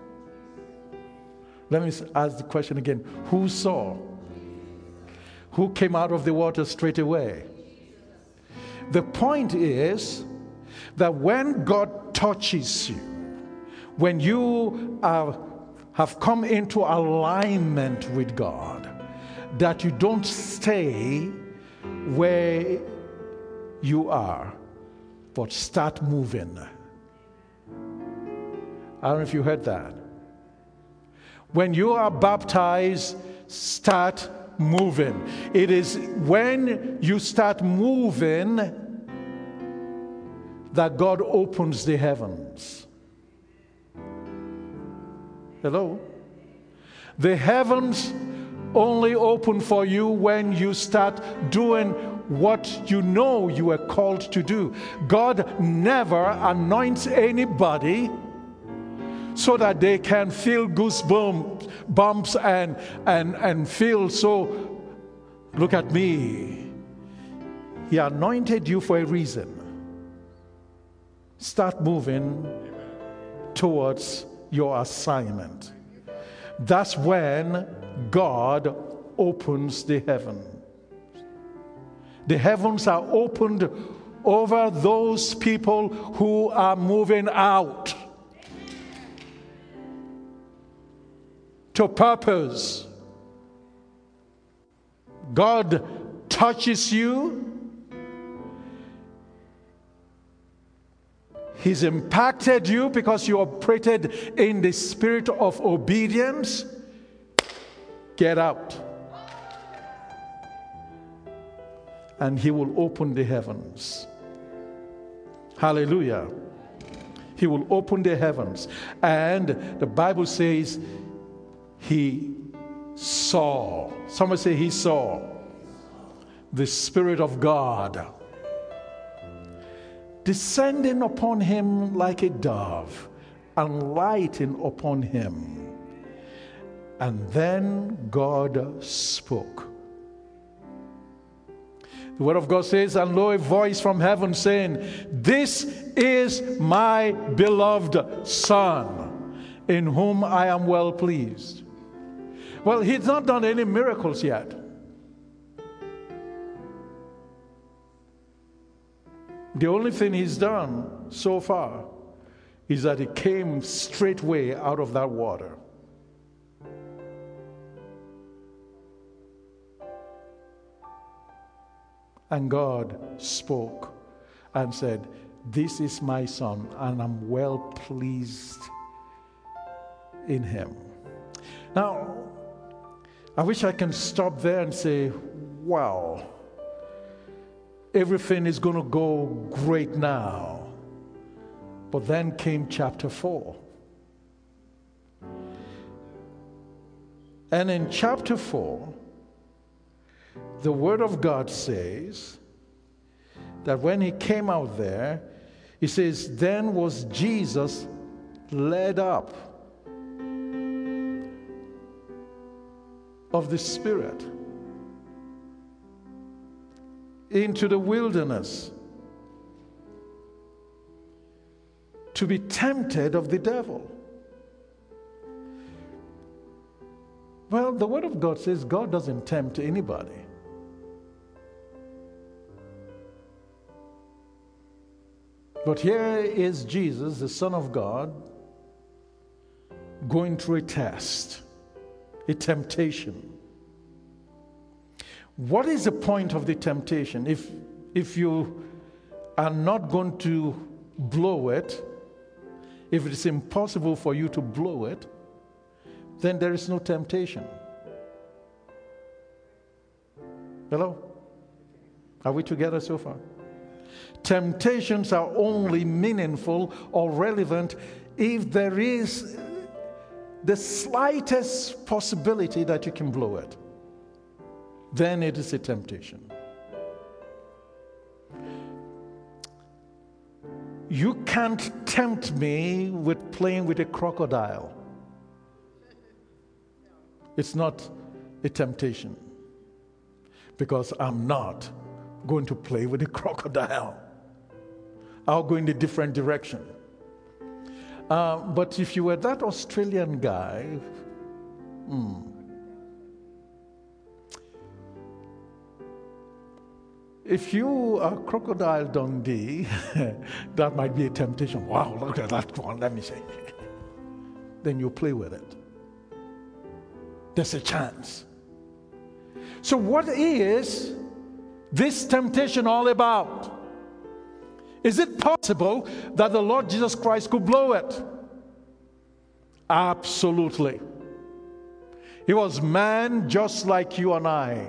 Let me ask the question again. Who saw? Who came out of the water straight away? The point is that when God touches you, when you are, have come into alignment with God, that you don't stay where you are, but start moving. I don't know if you heard that. When you are baptized, start moving. It is when you start moving that God opens the heavens. Hello? The heavens only open for you when you start doing what you know you are called to do. God never anoints anybody so that they can feel goosebumps bumps and, and, and feel so, look at me. He anointed you for a reason. Start moving towards your assignment. That's when God opens the heaven. The heavens are opened over those people who are moving out to purpose. God touches you. He's impacted you because you operated in the spirit of obedience. Get out. And he will open the heavens. Hallelujah. He will open the heavens. And the Bible says he saw. Someone say he saw the Spirit of God descending upon him like a dove and lighting upon him. And then God spoke. The word of God says, and lo, a voice from heaven saying, this is my beloved Son, in whom I am well pleased. Well, he's not done any miracles yet. The only thing he's done so far is that he came straightway out of that water. And God spoke and said, this is my Son, and I'm well pleased in him. Now, I wish I can stop there and say, wow, everything is going to go great now. But then came chapter four. And in chapter four, the Word of God says that when he came out there, he says, then was Jesus led up of the Spirit into the wilderness to be tempted of the devil. Well, the Word of God says God doesn't tempt anybody. But here is Jesus, the Son of God, going through a test, a temptation. What is the point of the temptation? If, if you are not going to blow it, if it is impossible for you to blow it, then there is no temptation. Hello? Are we together so far? Temptations are only meaningful or relevant if there is the slightest possibility that you can blow it. Then it is a temptation. You can't tempt me with playing with a crocodile. It's not a temptation, because I'm not going to play with a crocodile. I'll go in a different direction. Uh, but if you were that Australian guy, hmm, if you are Crocodile Dundee, that might be a temptation. Wow, look at that one, let me see. Then you play with it. There's a chance. So what is this temptation all about? Is it possible that the Lord Jesus Christ could blow it? Absolutely. He was man just like you and I.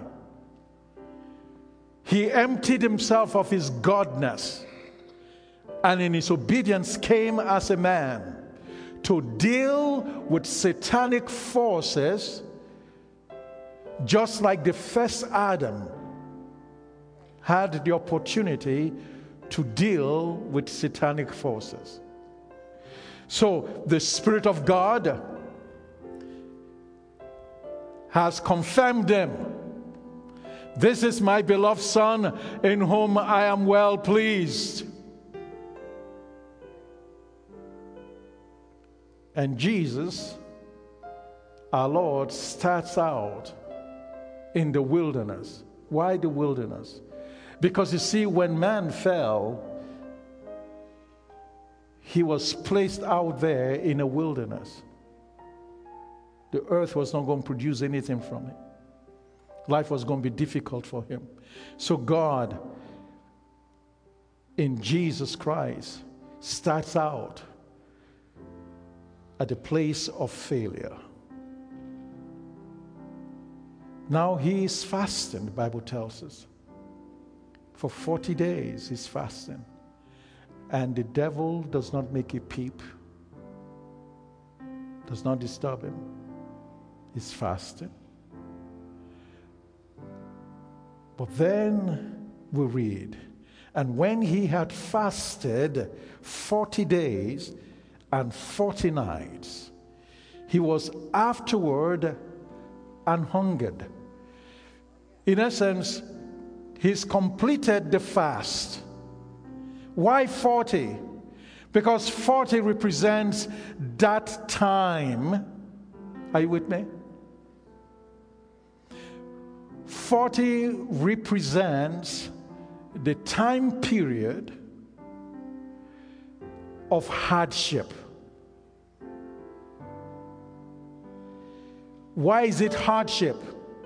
He emptied himself of his godness, and in his obedience came as a man to deal with satanic forces, just like the first Adam had the opportunity to deal with satanic forces. So the Spirit of God has confirmed them. This is my beloved Son, in whom I am well pleased. And Jesus, our Lord, starts out in the wilderness. Why the wilderness? Because you see, when man fell, he was placed out there in a wilderness. The earth was not going to produce anything from it. Life was going to be difficult for him. So God, in Jesus Christ, starts out at the place of failure. Now he is fasting, the Bible tells us. For forty days he's fasting. And the devil does not make a peep, does not disturb him. He's fasting. But then we read, and when he had fasted forty days and forty nights, he was afterward anhungered. In essence, he's completed the fast. Why forty? Because forty represents that time. Are you with me? forty represents the time period of hardship. Why is it hardship?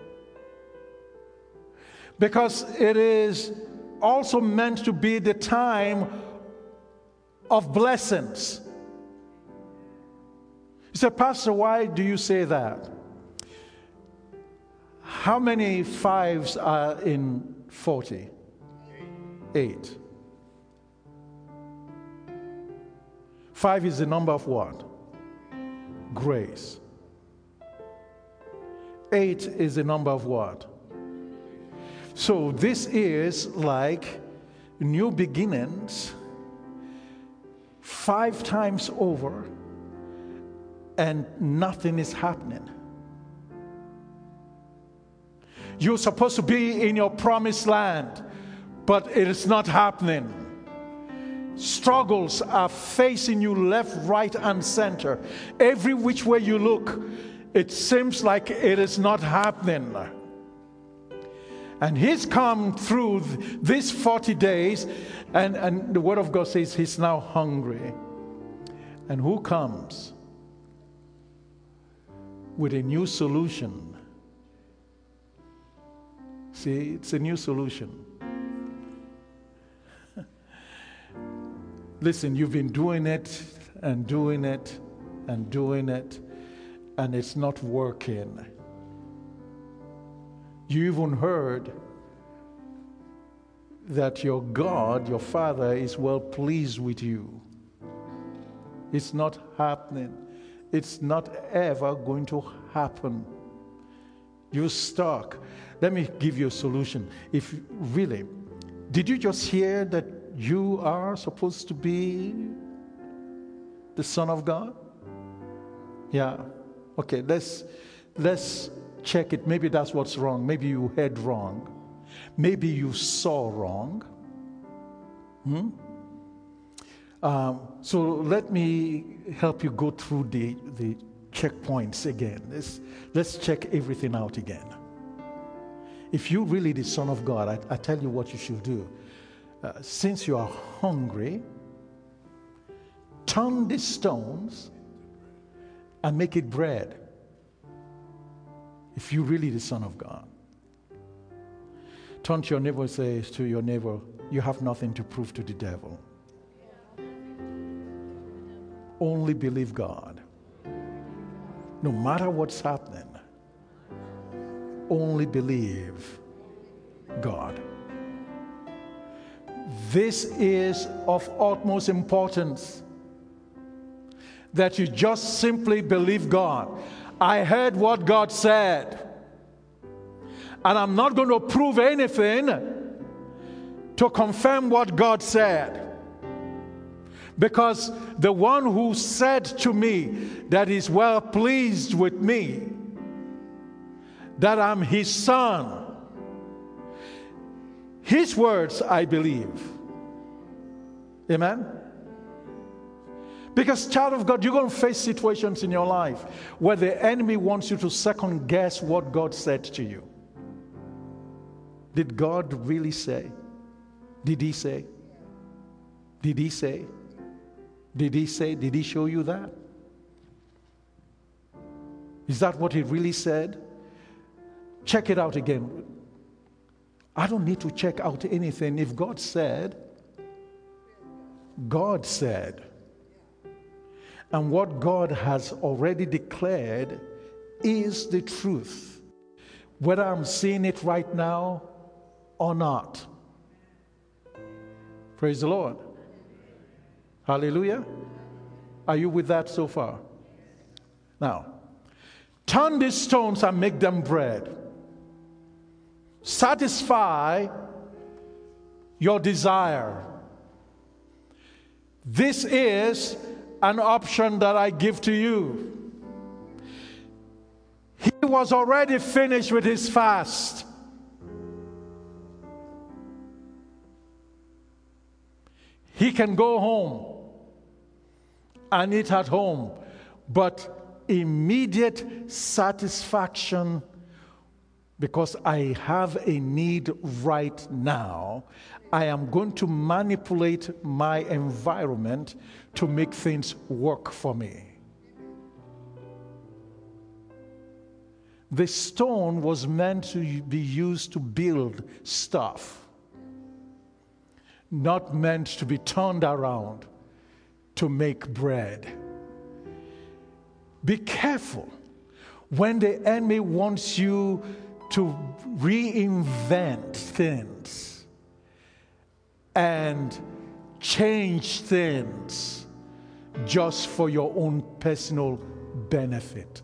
Because it is also meant to be the time of blessings. You say, Pastor, why do you say that? How many fives are in forty? Eight. Five is the number of what? Grace. Eight is the number of what? So this is like new beginnings five times over, and nothing is happening. You're supposed to be in your promised land, but it is not happening. Struggles are facing you left, right, and center. Every which way you look, it seems like it is not happening. And he's come through these forty days, and, and the Word of God says he's now hungry. And who comes with a new solution? See, it's a new solution. Listen, you've been doing it and doing it and doing it, and it's not working. You even heard that your God, your Father, is well pleased with you. It's not happening. It's not ever going to happen. You're stuck. Let me give you a solution. If really, did you just hear that you are supposed to be the Son of God? Yeah. Okay, let's let's check it. Maybe that's what's wrong. Maybe you heard wrong. Maybe you saw wrong. Hmm? Um, so let me help you go through the, the checkpoints again. Let's, let's check everything out again. If you're really the Son of God, I, I tell you what you should do. Uh, since you are hungry, turn the stones and make it bread. If you're really the Son of God. Turn to your neighbor and say to your neighbor, you have nothing to prove to the devil. Only believe God. No matter what's happening, only believe God. This is of utmost importance, that you just simply believe God. I heard what God said, and I'm not going to prove anything to confirm what God said. Because the one who said to me that he's well pleased with me, that I'm his son, his words I believe. Amen? Because, child of God, you're going to face situations in your life where the enemy wants you to second guess what God said to you. Did God really say? Did he say? Did he say? Did he say? Did he show you that? Is that what he really said? Check it out again. I don't need to check out anything. If God said, God said. And what God has already declared is the truth, whether I'm seeing it right now or not. Praise the Lord. Hallelujah. Are you with that so far? Now, turn these stones and make them bread. Satisfy your desire. This is an option that I give to you. He was already finished with his fast. He can go home and eat at home, but immediate satisfaction, because I have a need right now. I am going to manipulate my environment to make things work for me. The stone was meant to be used to build stuff, not meant to be turned around to make bread. Be careful when the enemy wants you to reinvent things and change things just for your own personal benefit.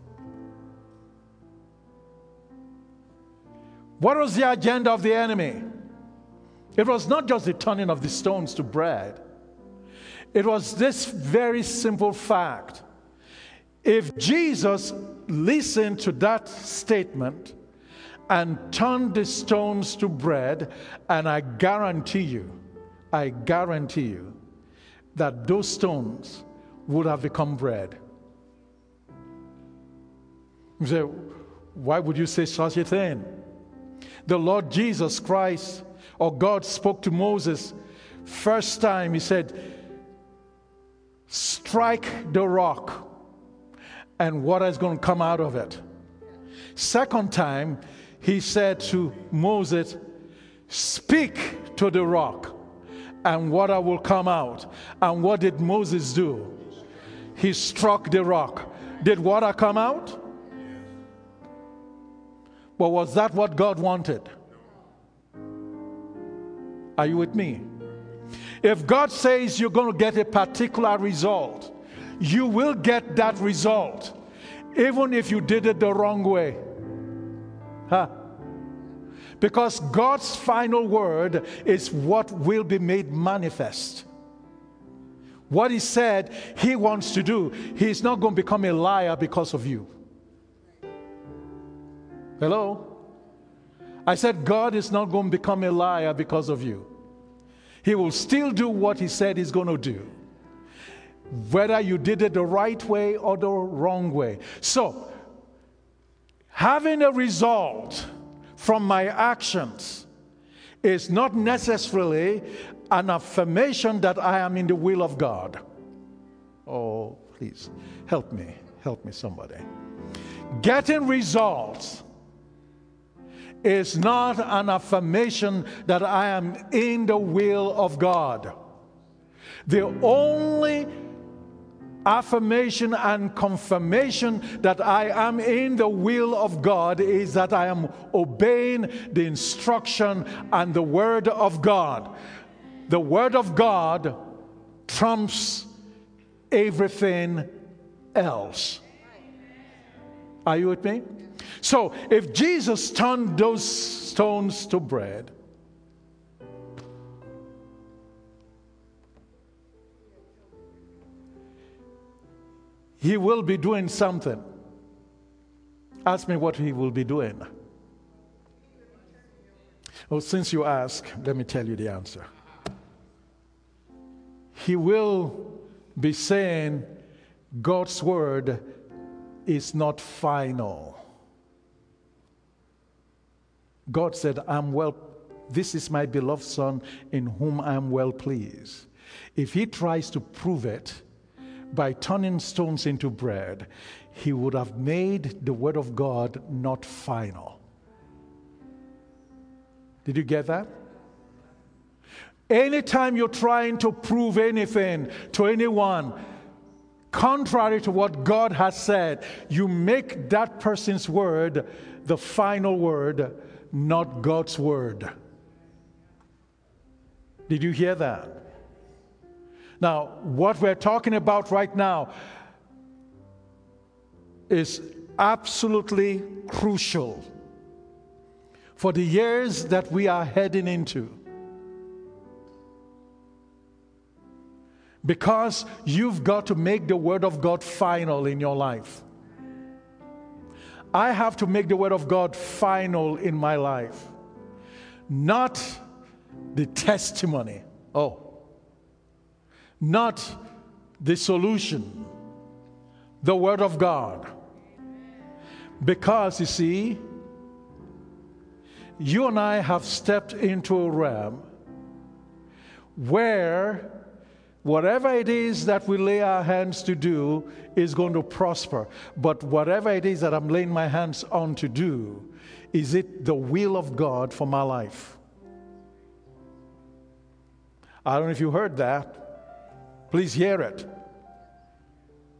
What was the agenda of the enemy? It was not just the turning of the stones to bread. It was this very simple fact. If Jesus listened to that statement and turned the stones to bread, and I guarantee you, I guarantee you that those stones would have become bread. You say, why would you say such a thing? The Lord Jesus Christ, or God, spoke to Moses. First time he said, strike the rock, and water is going to come out of it. Second time, he said to Moses, speak to the rock, and water will come out. And what did Moses do? He struck the rock. Did water come out? But was that what God wanted? Are you with me? If God says you're going to get a particular result, you will get that result, even if you did it the wrong way. Huh? Because God's final word is what will be made manifest. What he said he wants to do, he's not going to become a liar because of you. Hello? I said God is not going to become a liar because of you. He will still do what he said he's going to do, whether you did it the right way or the wrong way. So, having a result from my actions is not necessarily an affirmation that I am in the will of God. Oh, please, help me. Help me, somebody. Getting results is not an affirmation that I am in the will of God. The only affirmation and confirmation that I am in the will of God is that I am obeying the instruction and the word of God. The word of God trumps everything else. Are you with me? So, if Jesus turned those stones to bread, he will be doing something. Ask me what he will be doing. Well, since you ask, let me tell you the answer. He will be saying God's word is not final. God said, I'm well, this is my beloved son in whom I am well pleased. If he tries to prove it by turning stones into bread, he would have made the word of God not final. Did you get that? Anytime you're trying to prove anything to anyone contrary to what God has said, you make that person's word the final word, not God's word. Did you hear that? Now, what we're talking about right now is absolutely crucial for the years that we are heading into. Because you've got to make the word of God final in your life. I have to make the word of God final in my life. Not the testimony. Oh. Not the solution. The word of God. Because, you see, you and I have stepped into a realm where whatever it is that we lay our hands to do is going to prosper. But whatever it is that I'm laying my hands on to do, is it the will of God for my life? I don't know if you heard that. Please hear it.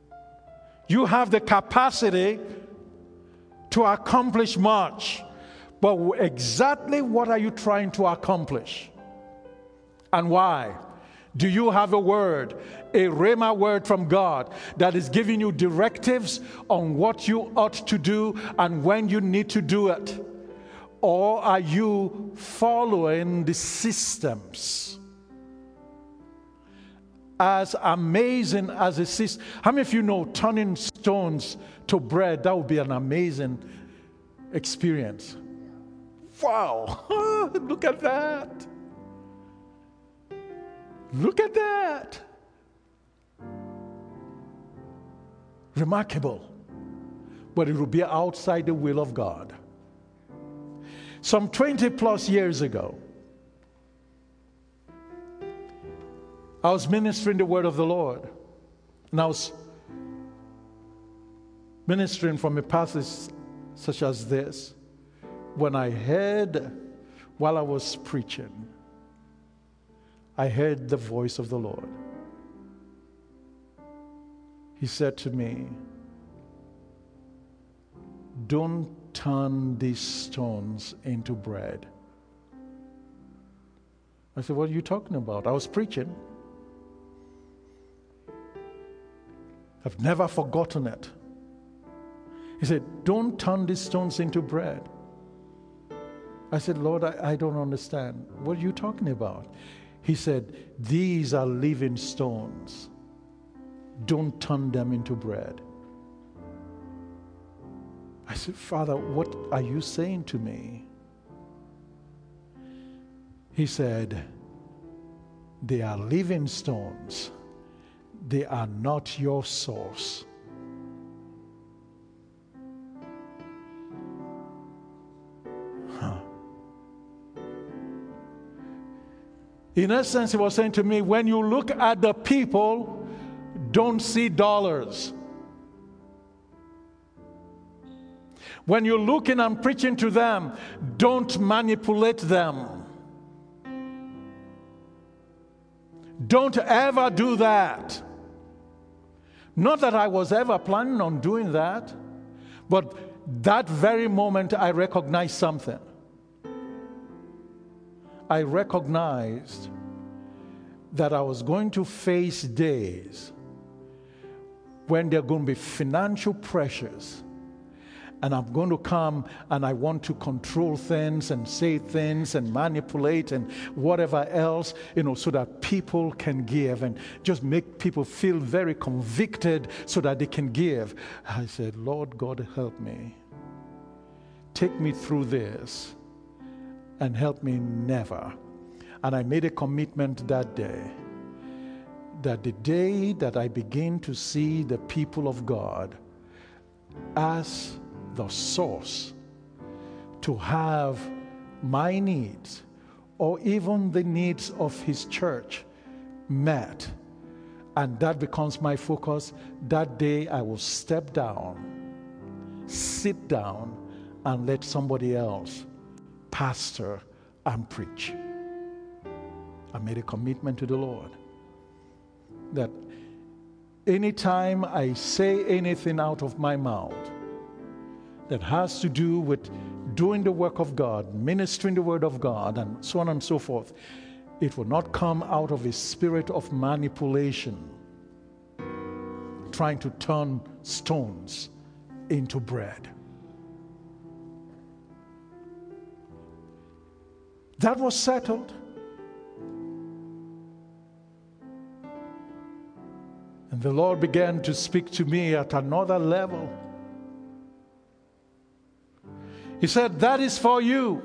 You have the capacity to accomplish much, But exactly what are you trying to accomplish? And why? Do you have a word, a rhema word from God that is giving you directives on what you ought to do and when you need to do it? Or are you following the systems? As amazing as it is, how many of you know turning stones to bread? That would be an amazing experience. Wow, look at that. Look at that. Remarkable. But it will be outside the will of God. Some twenty plus years ago, I was ministering the word of the Lord. And I was ministering from a passage such as this when I heard, while I was preaching, I heard the voice of the Lord. He said to me, don't turn these stones into bread. I said, what are you talking about? I was preaching. I've never forgotten it. He said, don't turn these stones into bread. I said, Lord, I, I don't understand. What are you talking about? He said, these are living stones. Don't turn them into bread. I said, Father, what are you saying to me? He said, they are living stones. They are not your source. Huh. In essence, he was saying to me, when you look at the people, don't see dollars. When you're looking and preaching to them, don't manipulate them. Don't ever do that. Not that I was ever planning on doing that, but that very moment I recognized something. I recognized that I was going to face days when there are going to be financial pressures, and I'm going to come and I want to control things and say things and manipulate and whatever else, you know, so that people can give and just make people feel very convicted so that they can give. I said, Lord God, help me. Take me through this and help me never. And I made a commitment that day that the day that I begin to see the people of God as the source to have my needs or even the needs of his church met, and that becomes my focus, that day I will step down, sit down, and let somebody else pastor and preach. I made a commitment to the Lord that anytime I say anything out of my mouth that has to do with doing the work of God, ministering the word of God, and so on and so forth, it will not come out of a spirit of manipulation, trying to turn stones into bread. That was settled. And the Lord began to speak to me at another level. He said, that is for you.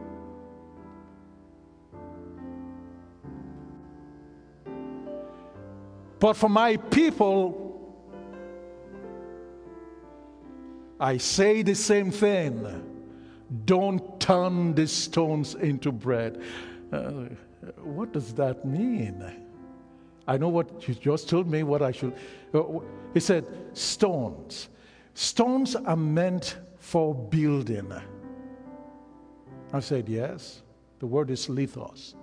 But for my people, I say the same thing. Don't turn the stones into bread. Uh, what does that mean? I know what you just told me, what I should. Uh, he said, stones. Stones are meant for building. I said, yes. The word is lithos.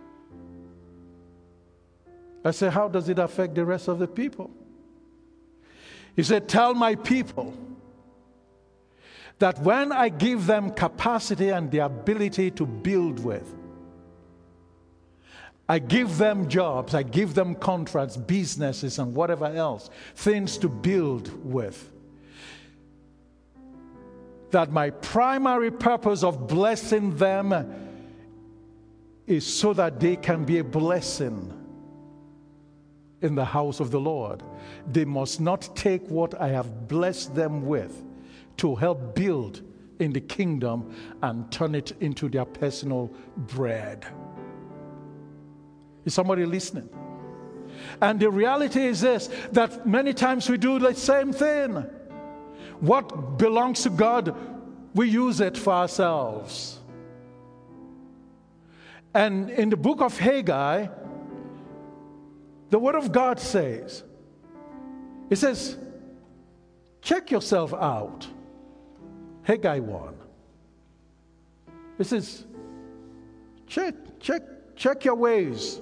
I said, how does it affect the rest of the people? He said, tell my people that when I give them capacity and the ability to build with, I give them jobs, I give them contracts, businesses, and whatever else, things to build with, that my primary purpose of blessing them is so that they can be a blessing in the house of the Lord. They must not take what I have blessed them with to help build in the kingdom and turn it into their personal bread. Is somebody listening? And the reality is this, that many times we do the same thing. What belongs to God, we use it for ourselves. And in the book of Haggai, the Word of God says, it says, check yourself out. Haggai one. It says, check, check, check your ways.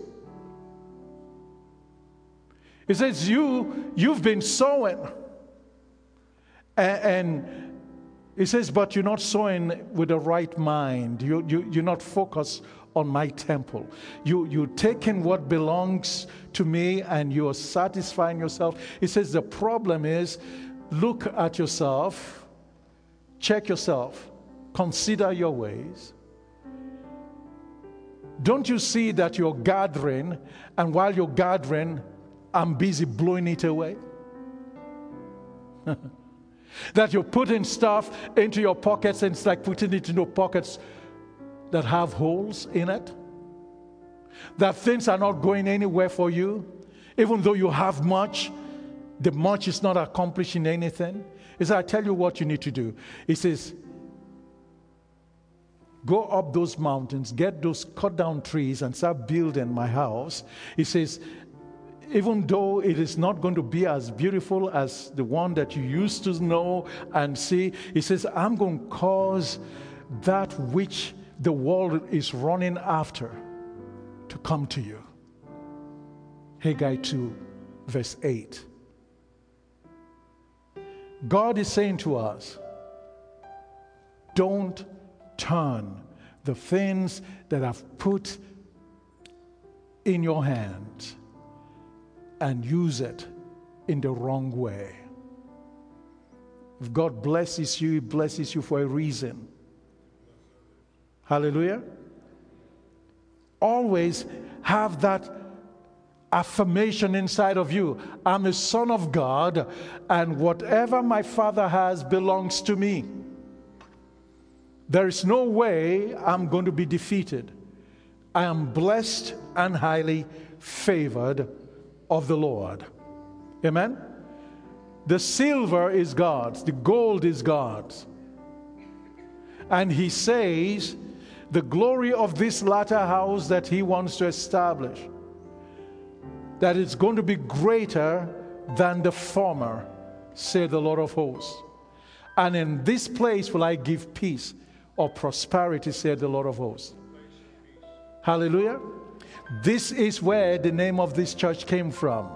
It says, you, you've been sowing. And, and it says, but you're not sowing with the right mind. You, you, you're not focused on my temple. You, you're taking what belongs to me and you're satisfying yourself. It says the problem is, look at yourself, check yourself, consider your ways. Don't you see that you're gathering, and while you're gathering, I'm busy blowing it away? That you're putting stuff into your pockets and it's like putting it into pockets that have holes in it. That things are not going anywhere for you. Even though you have much, the much is not accomplishing anything. He says, I tell you what you need to do. He says, go up those mountains, get those cut down trees and start building my house. He says, even though it is not going to be as beautiful as the one that you used to know and see, he says, I'm going to cause that which the world is running after to come to you. Haggai two, verse eight. God is saying to us, don't turn the things that I've put in your hand and use it in the wrong way. If God blesses you, He blesses you for a reason. Hallelujah. Always have that affirmation inside of you. I'm a son of God, and whatever my Father has belongs to me. There is no way I'm going to be defeated. I am blessed and highly favored of the Lord. Amen? The silver is God's. The gold is God's. And He says, the glory of this latter house that He wants to establish, that it's going to be greater than the former, said the Lord of hosts. And in this place will I give peace or prosperity, said the Lord of hosts. Hallelujah. This is where the name of this church came from.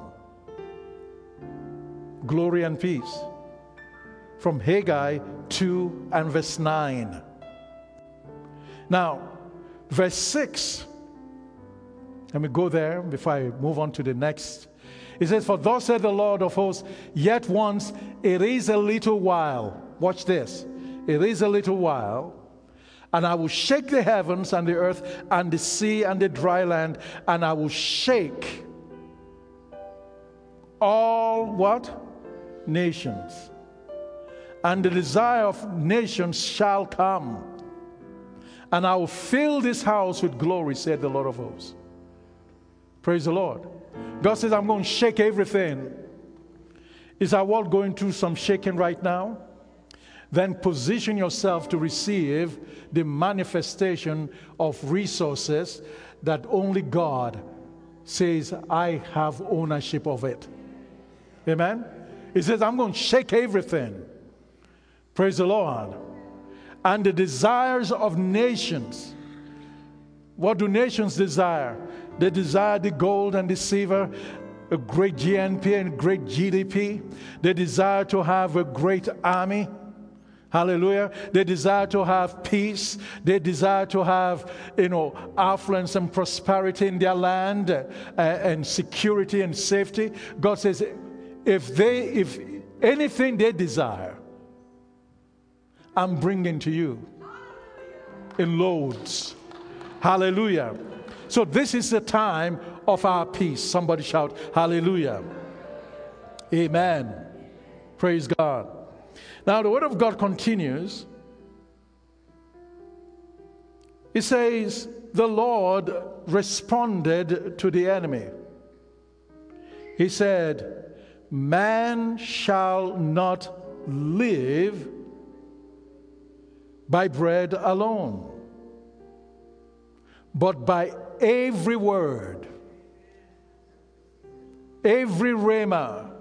Glory and peace. From Haggai two and verse nine. Now, verse six. Let me go there before I move on to the next. It says, for thus said the Lord of hosts, yet once it is a little while. Watch this. It is a little while. And I will shake the heavens and the earth and the sea and the dry land, and I will shake all what? Nations. And the desire of nations shall come. And I will fill this house with glory, said the Lord of hosts. Praise the Lord. God says, I'm going to shake everything. Is our world going through some shaking right now? Then position yourself to receive the manifestation of resources that only God says, I have ownership of it. Amen? He says, I'm going to shake everything. Praise the Lord. And the desires of nations. What do nations desire? They desire the gold and the silver, a great G N P and great G D P. They desire to have a great army. Hallelujah. They desire to have peace. They desire to have, you know, affluence and prosperity in their land, uh, and security and safety. God says, if they, if anything they desire, I'm bringing to you in loads. Hallelujah. So this is the time of our peace. Somebody shout, hallelujah. Amen. Praise God. Now the word of God continues. It says, the Lord responded to the enemy. He said, man shall not live by bread alone, but by every word, every rhema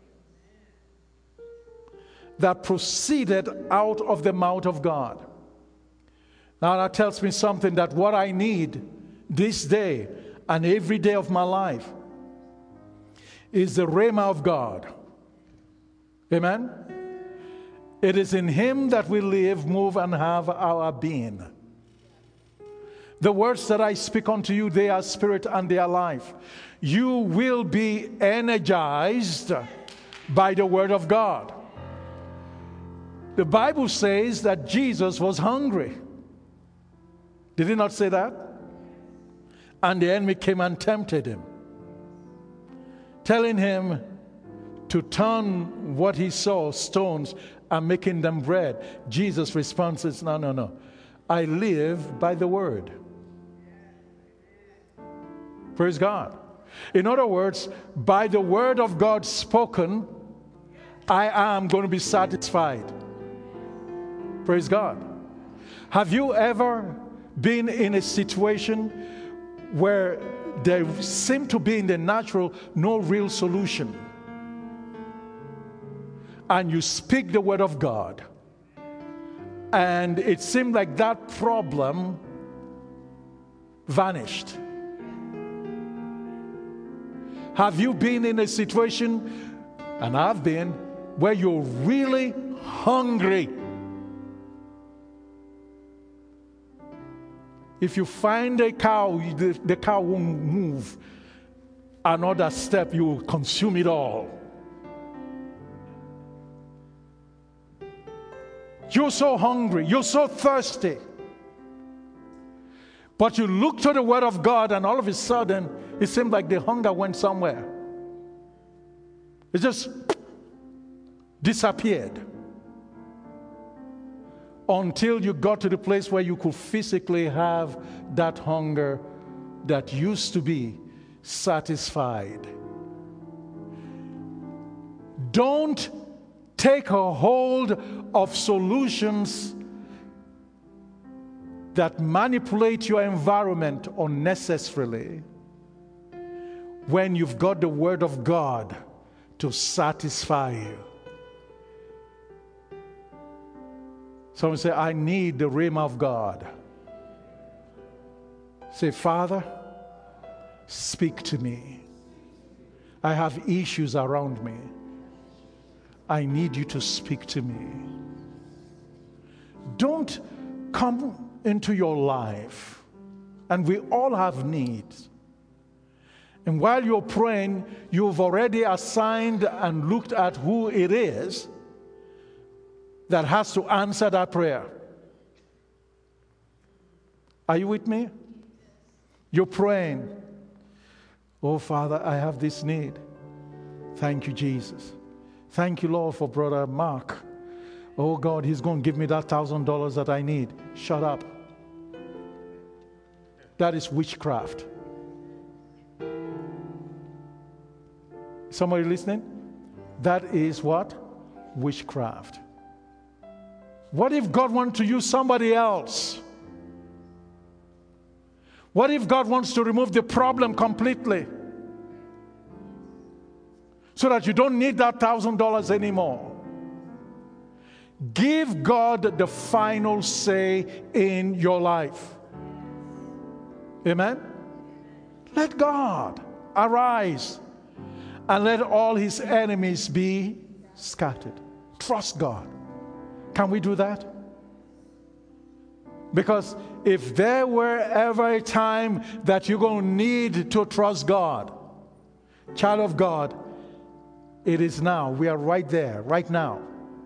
that proceeded out of the mouth of God. Now that tells me something, that what I need this day and every day of my life is the rhema of God. Amen? It is in Him that we live, move, and have our being. The words that I speak unto you, they are spirit and they are life. You will be energized by the word of God. The Bible says that Jesus was hungry. Did it not say that? And the enemy came and tempted him, telling him to turn what he saw, stones, and making them bread. Jesus' response is, no, no, no. I live by the word. Praise God. In other words, by the word of God spoken, I am going to be satisfied. Praise God. Have you ever been in a situation where there seemed to be in the natural no real solution, and you speak the word of God, and it seemed like that problem vanished? Have you been in a situation, and I've been, where you're really hungry? If you find a cow, the, the cow won't move another step, you will consume it all. You're so hungry, you're so thirsty. But you look to the word of God, and all of a sudden, it seemed like the hunger went somewhere. It just disappeared. Until you got to the place where you could physically have that hunger that used to be satisfied. Don't take a hold of solutions that manipulate your environment unnecessarily when you've got the word of God to satisfy you. Someone say, I need the rhema of God. Say, Father, speak to me. I have issues around me. I need you to speak to me. Don't come into your life, and we all have needs. And while you're praying, you've already assigned and looked at who it is that has to answer that prayer. Are you with me? You're praying, oh Father, I have this need. Thank you, Jesus. Thank you, Lord, for Brother Mark. Oh God, he's going to give me that thousand dollars that I need. Shut up. That is witchcraft. Somebody listening? That is what? Witchcraft. What if God wants to use somebody else? What if God wants to remove the problem completely, so that you don't need that thousand dollars anymore? Give God the final say in your life. Amen? Let God arise and let all his enemies be scattered. Trust God. Can we do that? Because if there were ever a time that you're going to need to trust God, child of God, it is now. We are right there, right now.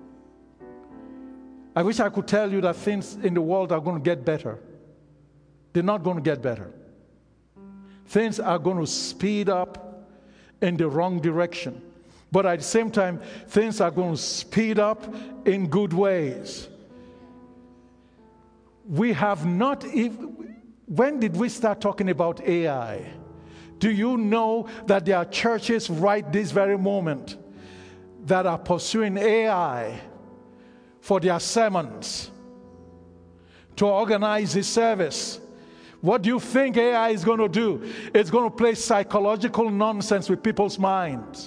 I wish I could tell you that things in the world are going to get better. They're not going to get better. Things are going to speed up in the wrong direction. But at the same time, things are going to speed up in good ways. We have not even, when did we start talking about A I? Do you know that there are churches right this very moment that are pursuing A I for their sermons, to organize the service? What do you think A I is going to do? It's going to play psychological nonsense with people's minds.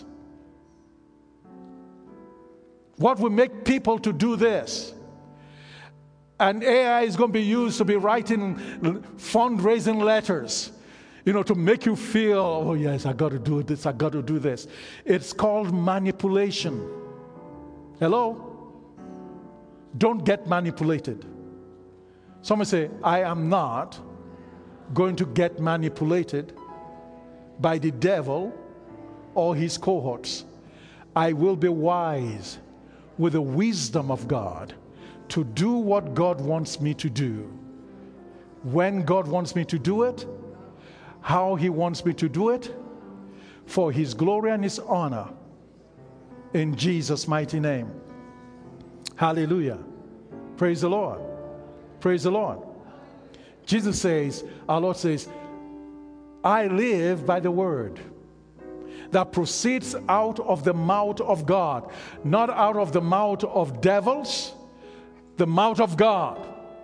What will make people to do this? And A I is going to be used to be writing fundraising letters, you know, to make you feel, oh yes, I got to do this, I got to do this. It's called manipulation. Hello? Don't get manipulated. Someone say, I am not going to get manipulated by the devil or his cohorts. I will be wise with the wisdom of God to do what God wants me to do. When God wants me to do it, how he wants me to do it, for his glory and his honor, in Jesus' mighty name. Hallelujah. Praise the Lord. Praise the Lord. Jesus says, our Lord says, I live by the word that proceeds out of the mouth of God, not out of the mouth of devils, the mouth of God.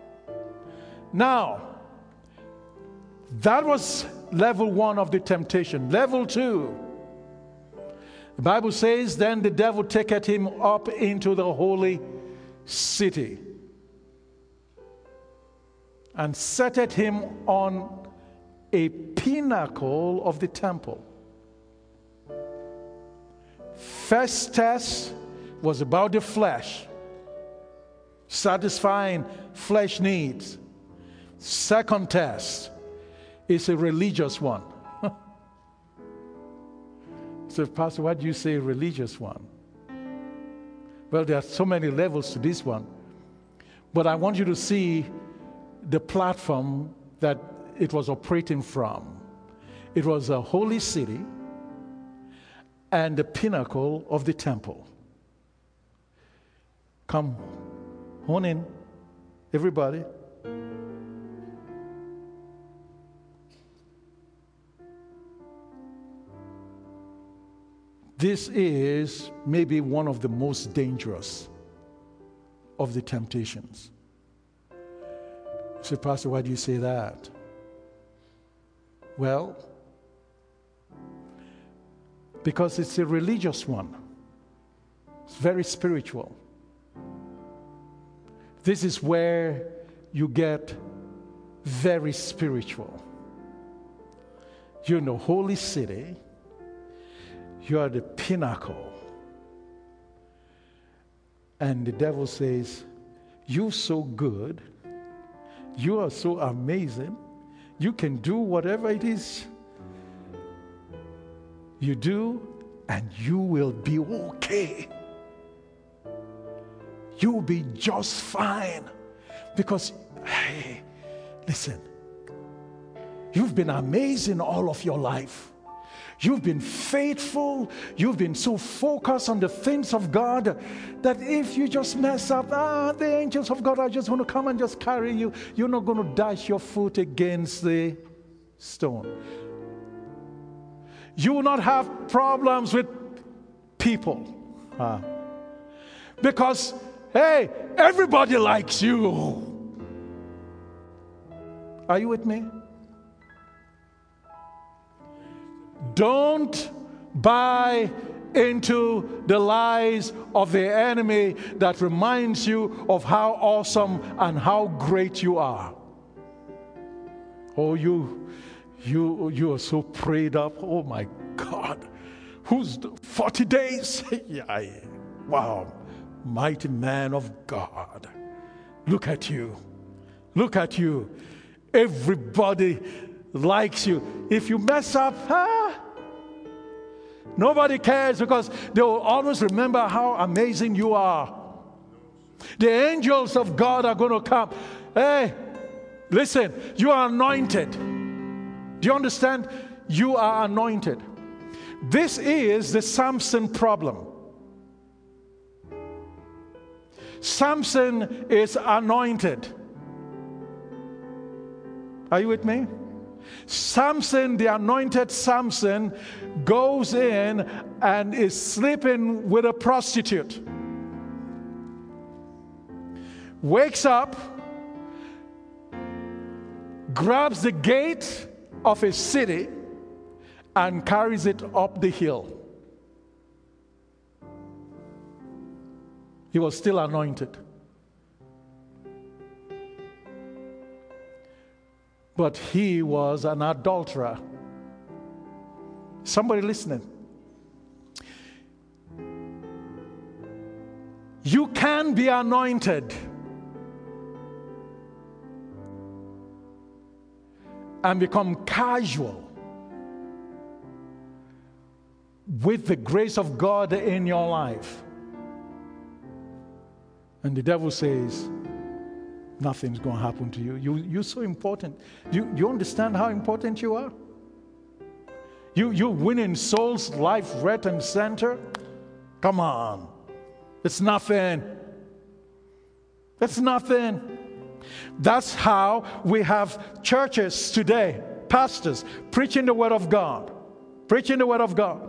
Now, that was level one of the temptation. Level two, the Bible says, then the devil taketh him up into the holy city and setteth him on a pinnacle of the temple. First test was about the flesh, satisfying flesh needs. Second test is a religious one. So, Pastor, why do you say religious one? Well, there are so many levels to this one. But I want you to see the platform that it was operating from. It was a holy city and the pinnacle of the temple. Come, hone in, everybody. This is maybe one of the most dangerous of the temptations. You say, Pastor, why do you say that? Well, because it's a religious one. It's very spiritual. This is where you get very spiritual. You're in the holy city. You are the pinnacle. And the devil says, you're so good. You are so amazing. You can do whatever it is you do, and you will be okay. You will be just fine. Because, hey, listen, you've been amazing all of your life. You've been faithful. You've been so focused on the things of God that if you just mess up, ah, the angels of God are just going to come and just carry you. You're not going to dash your foot against the stone. You will not have problems with people. Ah. Because, hey, everybody likes you. Are you with me? Don't buy into the lies of the enemy that reminds you of how awesome and how great you are. Oh, you, you, you are so prayed up. Oh my God. Who's the forty days? Yeah, wow. mighty man of God. Look at you. Look at you. Everybody likes you. If you mess up, ah, nobody cares, because they will always remember how amazing you are. The angels of God are going to come. Hey, listen, you are anointed. Do you understand? You are anointed. This is the Samson problem. Samson is anointed. Are you with me? Samson, the anointed Samson, goes in and is sleeping with a prostitute. Wakes up, grabs the gate of a city and carries it up the hill. He was still anointed. But he was an adulterer. Somebody listening? You can be anointed and become casual with the grace of God in your life. And the devil says, nothing's going to happen to you. you. You're so important. You, you understand how important you are? You, you're winning souls, life, right and center. Come on. It's nothing. It's nothing. That's how we have churches today, pastors, preaching the Word of God. Preaching the Word of God.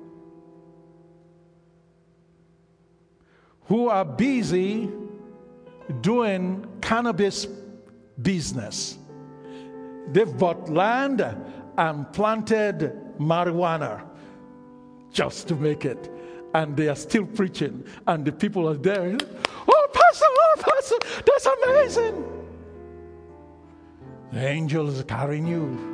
Who are busy doing cannabis business. They've bought land and planted marijuana just to make it. And they are still preaching. And the people are there. Oh, Pastor, oh, Pastor, that's amazing. The angel is carrying you.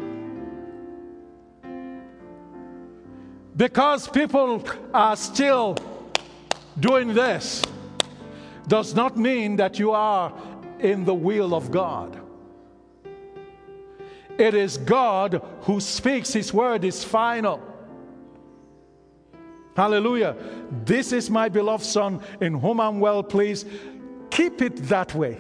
Because people are still doing this does not mean that you are in the will of God. It is God who speaks. His word is final. Hallelujah. This is my beloved Son in whom I'm well pleased. Keep it that way.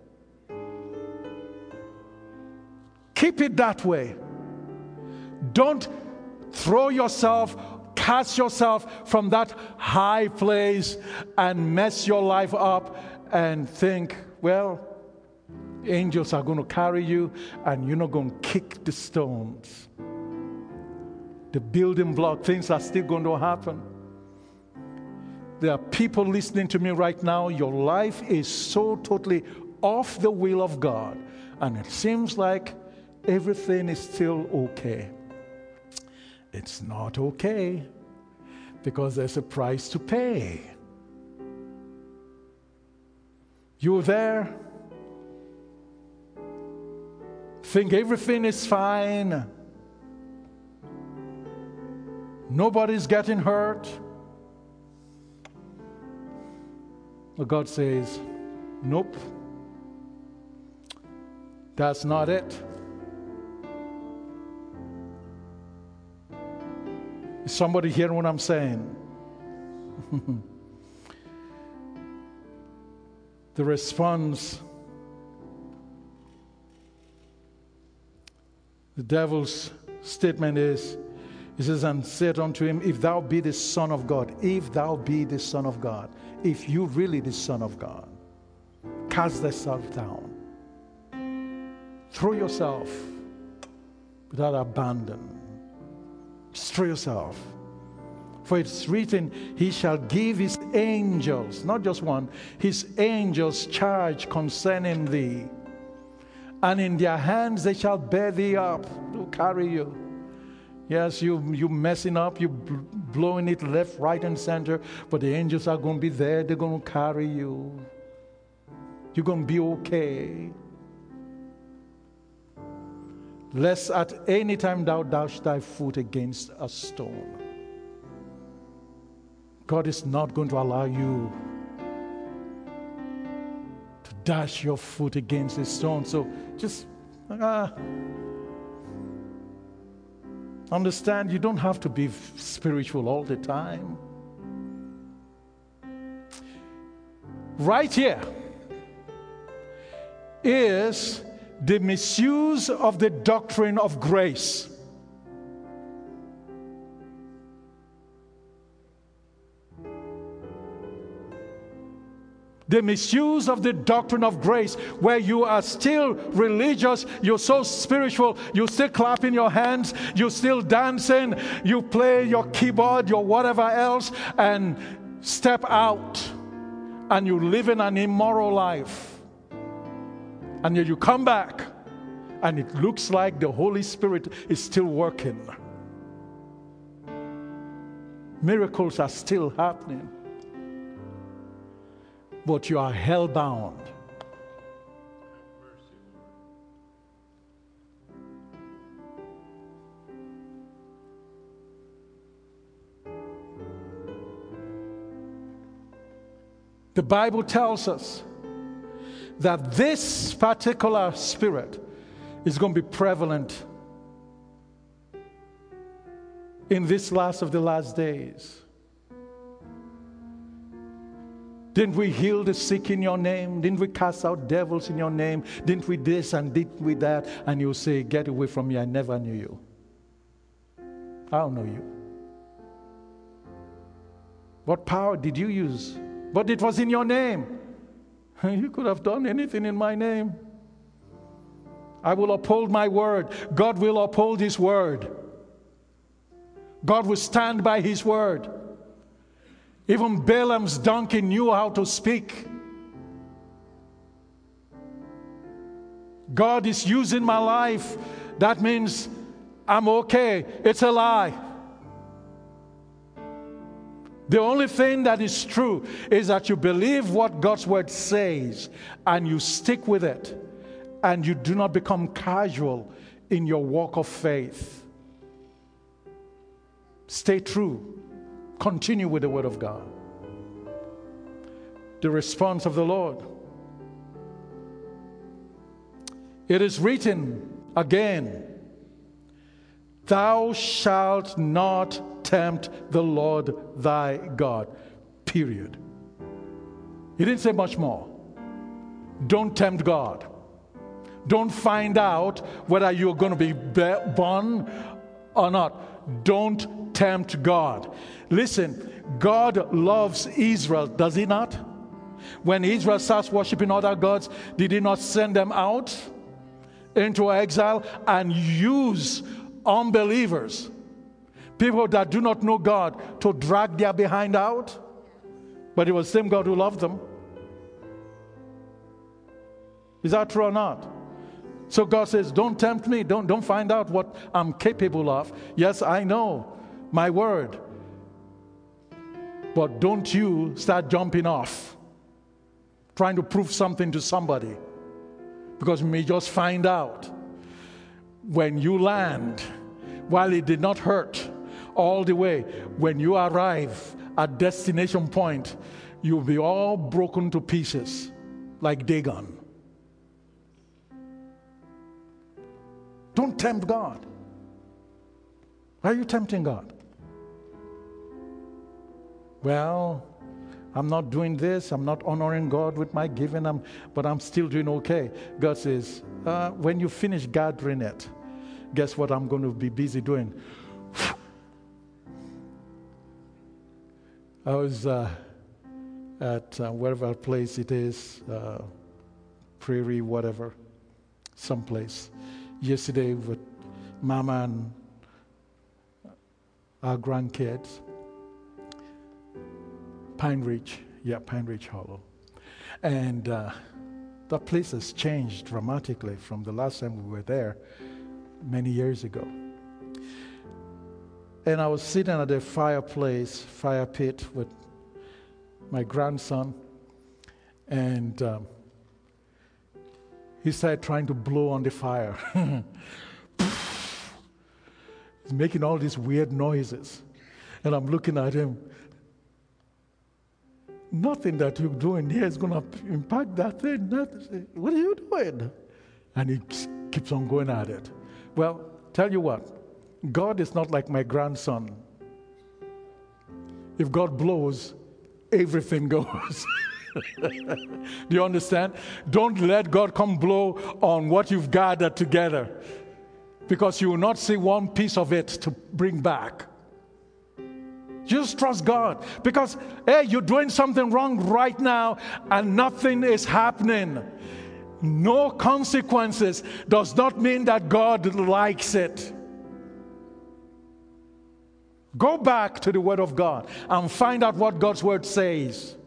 Keep it that way. Don't throw yourself, cast yourself from that high place and mess your life up and think, well, angels are going to carry you and you're not going to kick the stones. The building block, things are still going to happen. There are people listening to me right now. Your life is so totally off the will of God, and it seems like everything is still okay. It's not okay, because there's a price to pay. You're there, think everything is fine, nobody's getting hurt. But God says, nope, that's not it. Is somebody hearing what I'm saying? The response, the devil's statement is, he says, and said unto him, if thou be the Son of God, if thou be the Son of God, if you really the Son of God, cast thyself down. Throw yourself without abandon. Throw yourself. For it's written, he shall give his angels, not just one, his angels charge concerning thee. And in their hands they shall bear thee up, to carry you. Yes, you you messing up, you blowing it left, right, and center, but the angels are going to be there. They're going to carry you. You're going to be okay. Lest at any time thou dash thy foot against a stone. God is not going to allow you dash your foot against a stone. So just uh, understand you don't have to be spiritual all the time. Right here is the misuse of the doctrine of grace. The misuse of the doctrine of grace, where you are still religious, you're so spiritual, you still clapping your hands, you still dancing, you play your keyboard, your whatever else, and step out, and you live in an immoral life. And yet you come back, and it looks like the Holy Spirit is still working. Miracles are still happening. But you are hell-bound. The Bible tells us that this particular spirit is going to be prevalent in this last of the last days. Didn't we heal the sick in your name? Didn't we cast out devils in your name? Didn't we this and didn't we that? And you'll say, get away from me, I never knew you. I don't know you. What power did you use? But it was in your name. You could have done anything in my name. I will uphold my word. God will uphold his word. God will stand by his word. Even Balaam's donkey knew how to speak. God is using my life. That means I'm okay. It's a lie. The only thing that is true is that you believe what God's word says and you stick with it, and you do not become casual in your walk of faith. Stay true. Continue with the word of God. The response of the Lord. It is written again, thou shalt not tempt the Lord thy God. Period. He didn't say much more. Don't tempt God. Don't find out whether you're going to be born or not. Don't tempt God. Listen, God loves Israel, does he not? When Israel starts worshiping other gods, did he not send them out into exile and use unbelievers, people that do not know God, to drag their behind out? But it was the same God who loved them. Is that true or not? So God says, don't tempt me. Don't, don't find out what I'm capable of. Yes, I know my word. But don't you start jumping off, trying to prove something to somebody. Because you may just find out when you land, while it did not hurt all the way, when you arrive at destination point, you'll be all broken to pieces like Dagon. Don't tempt God. Why are you tempting God? Well, I'm not doing this. I'm not honoring God with my giving, I'm, but I'm still doing okay. God says, uh, when you finish gathering it, guess what I'm going to be busy doing? I was uh, at uh, wherever place it is, uh, Prairie, whatever, someplace, yesterday with Mama and our grandkids. Pine Ridge, yeah, Pine Ridge Hollow. And uh, that place has changed dramatically from the last time we were there many years ago. And I was sitting at the fireplace, fire pit with my grandson, and um, he started trying to blow on the fire. He's making all these weird noises. And I'm looking at him. nothing that you're doing here is going to impact that thing. That, what are you doing? And he keeps on going at it. Well, tell you what, God is not like my grandson. If God blows, everything goes. Do you understand? Don't let God come blow on what you've gathered together, because you will not see one piece of it to bring back. Just trust God, because, hey, you're doing something wrong right now and nothing is happening. No consequences does not mean that God likes it. Go back to the Word of God and find out what God's Word says.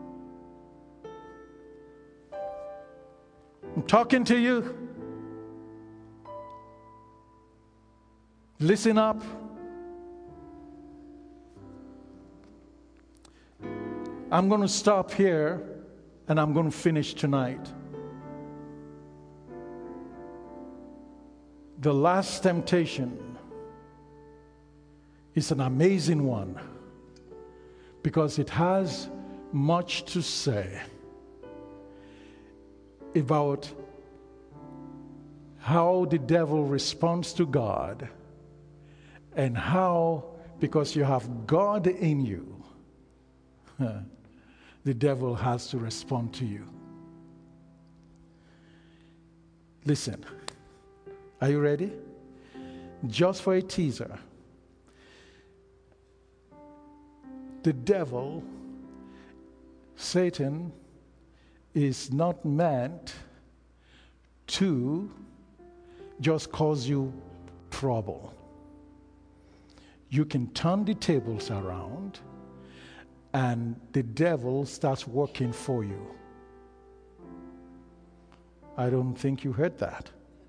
I'm talking to you. Listen up. I'm going to stop here and I'm going to finish tonight. The last temptation is an amazing one because it has much to say about how the devil responds to God and how, because you have God in you, the devil has to respond to you. Listen, are you ready? Just for a teaser. The devil, Satan, is not meant to just cause you trouble. You can turn the tables around and the devil starts working for you. I don't think you heard that.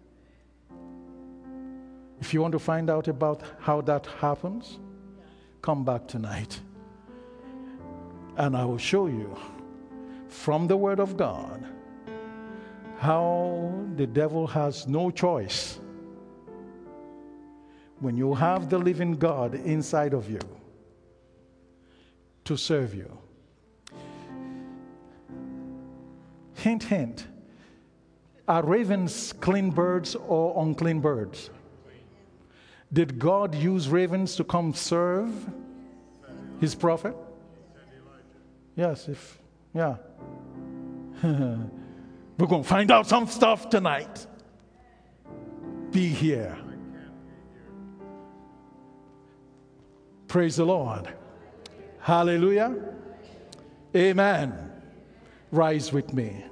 If you want to find out about how that happens, come back tonight. And I will show you from the Word of God how the devil has no choice when you have the living God inside of you to serve you. Hint, hint. Are ravens clean birds or unclean birds? Did God use ravens to come serve his prophet? Yes, if, yeah. We're going to find out some stuff tonight. Be here. Praise the Lord. Hallelujah. Amen. Rise with me.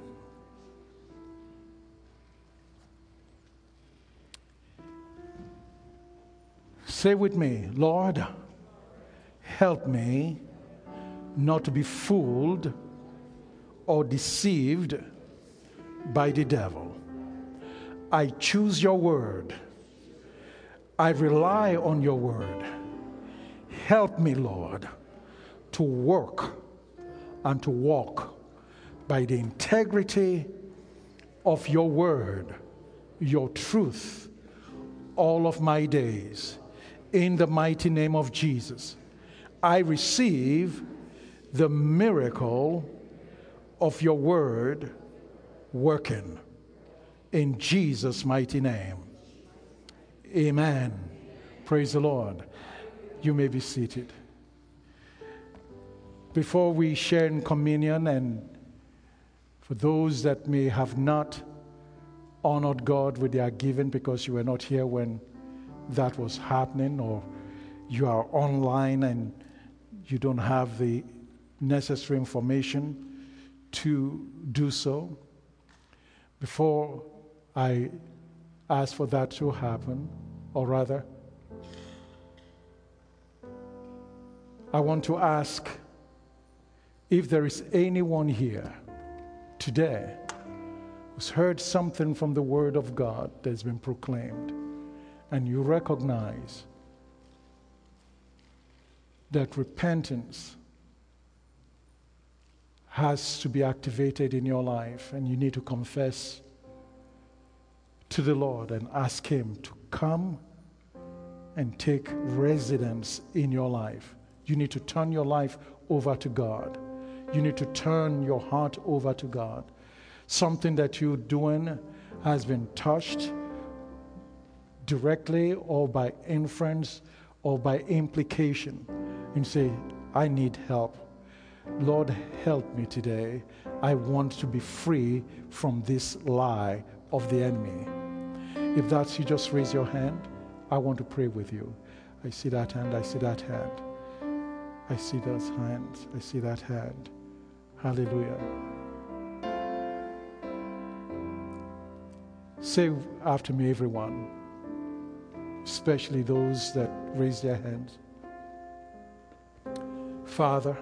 Say with me, Lord, help me not to be fooled or deceived by the devil. I choose your word. I rely on your word. Help me, Lord, to work and to walk by the integrity of your word, your truth, all of my days. In the mighty name of Jesus, I receive the miracle of your word working. In Jesus' mighty name. Amen. Praise the Lord. You may be seated. Before we share in communion, and for those that may have not honored God with their giving because you were not here when that was happening, or you are online and you don't have the necessary information to do so, before I ask for that to happen, or rather, I want to ask if there is anyone here today who's heard something from the Word of God that's been proclaimed, and you recognize that repentance has to be activated in your life, and you need to confess to the Lord and ask Him to come and take residence in your life. You need to turn your life over to God. You need to turn your heart over to God. Something that you're doing has been touched directly or by inference or by implication, and say, I need help. Lord, help me today. I want to be free from this lie of the enemy. If that's you, just raise your hand. I want to pray with you. I see that hand. I see that hand. I see those hands. I see that hand. Hallelujah. Say after me, everyone, especially those that raise their hands. Father,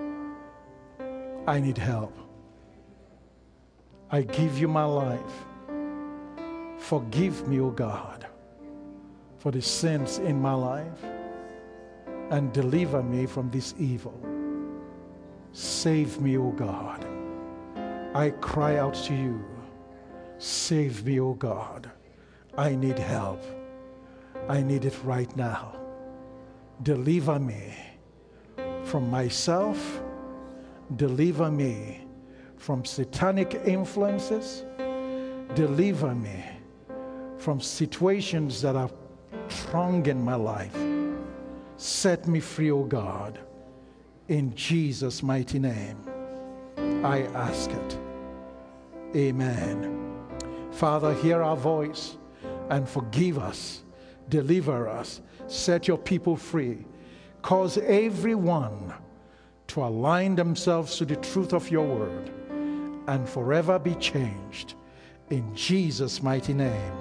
I need help. I give you my life. Forgive me, O God, for the sins in my life, and deliver me from this evil. Save me, O God. I cry out to you. Save me, O God. I need help. I need it right now. Deliver me from myself. Deliver me from satanic influences. Deliver me from situations that are strong in my life. Set me free, O God. In Jesus' mighty name, I ask it. Amen. Father, hear our voice and forgive us, deliver us, set your people free. Cause everyone to align themselves to the truth of your word and forever be changed. In Jesus' mighty name,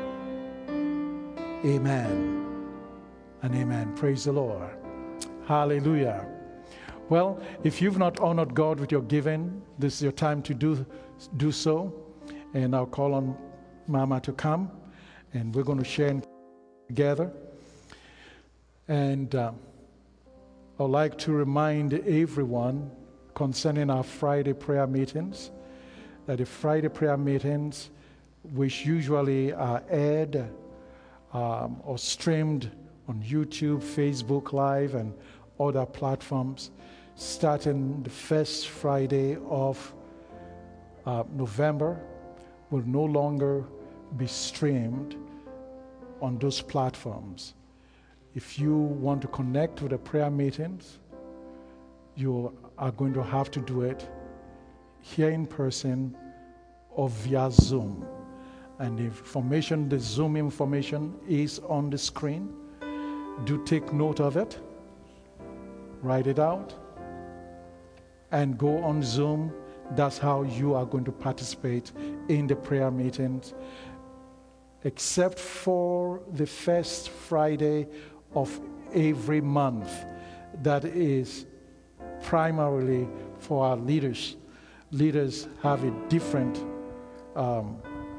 amen and amen. Praise the Lord. Hallelujah. Well, if you've not honored God with your giving, this is your time to do, do so. And I'll call on Mama to come, and we're going to share together. And uh, I'd like to remind everyone concerning our Friday prayer meetings, that the Friday prayer meetings, which usually are aired um, or streamed on YouTube, Facebook Live, and other platforms, starting the first Friday of uh, November, will no longer be streamed on those platforms. If you want to connect with the prayer meetings, you are going to have to do it here in person or via Zoom. And the information, the Zoom information is on the screen. Do take note of it. Write it out. And go on Zoom. That's how you are going to participate in the prayer meetings. Except for the first Friday of every month. That is primarily for our leaders. Leaders have a different um,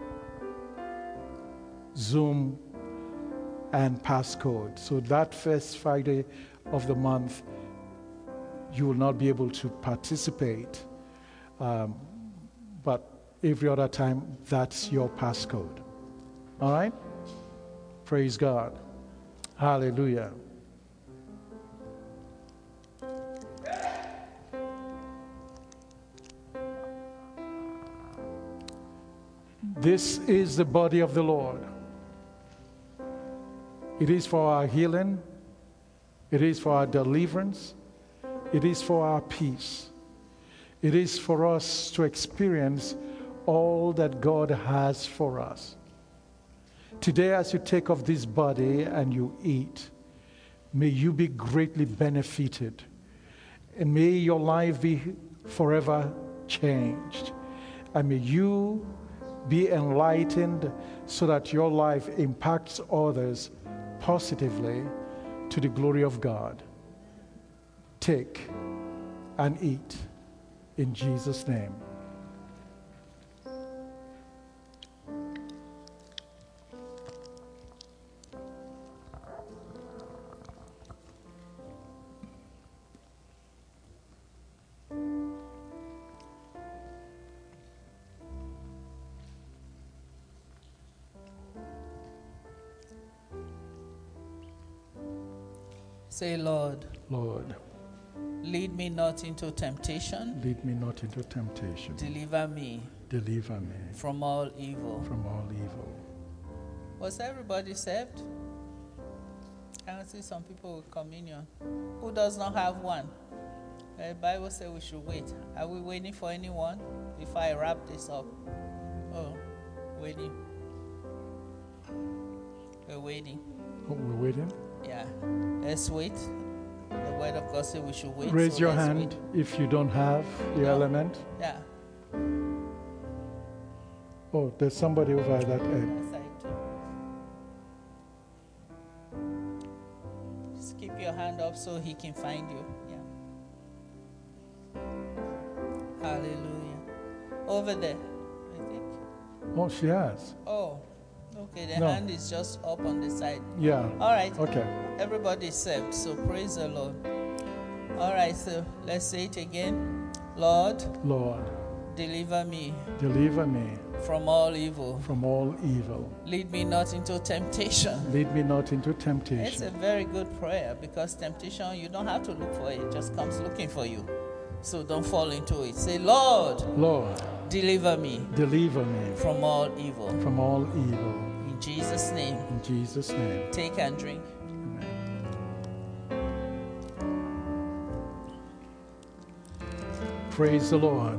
Zoom and passcode. So that first Friday of the month, you will not be able to participate. Um, but every other time, that's your passcode. All right? Praise God. Hallelujah. This is the body of the Lord. It is for our healing. It is for our deliverance. It is for our peace. It is for us to experience all that God has for us. Today, as you take of this body and you eat, may you be greatly benefited. And may your life be forever changed. And may you be enlightened so that your life impacts others positively to the glory of God. Take and eat in Jesus' name. Say, Lord, Lord, Lead me not into temptation. Lead me not into temptation. Deliver me Deliver me from all evil. from all evil. Was everybody saved? I can see some people with communion. Who does not have one? The Bible says we should wait. Are we waiting for anyone before I wrap this up? Oh, waiting. We're waiting. Oh, we're waiting. Yeah. Let's wait. The word of God says we should wait. Raise so your let's hand wait. if you don't have the No. element. Yeah. Oh, there's somebody over at that end. That side too. Just keep your hand up so he can find you. Yeah. Hallelujah. Over there, I think. Oh, she has. Oh, okay. The No. hand is just up on the side. Yeah. All right. Okay. Everybody is saved, so praise the Lord. All right, so let's say it again. Lord, Lord, deliver me deliver me from all evil. from all evil. Lead me not into temptation. Lead me not into It's a temptation. very good prayer because temptation, you don't have to look for it. It just comes looking for you. So don't fall into it. Say, Lord, Lord, deliver me deliver me from all evil. from all evil. In Jesus' name, In Jesus' name. take and drink. Praise the Lord.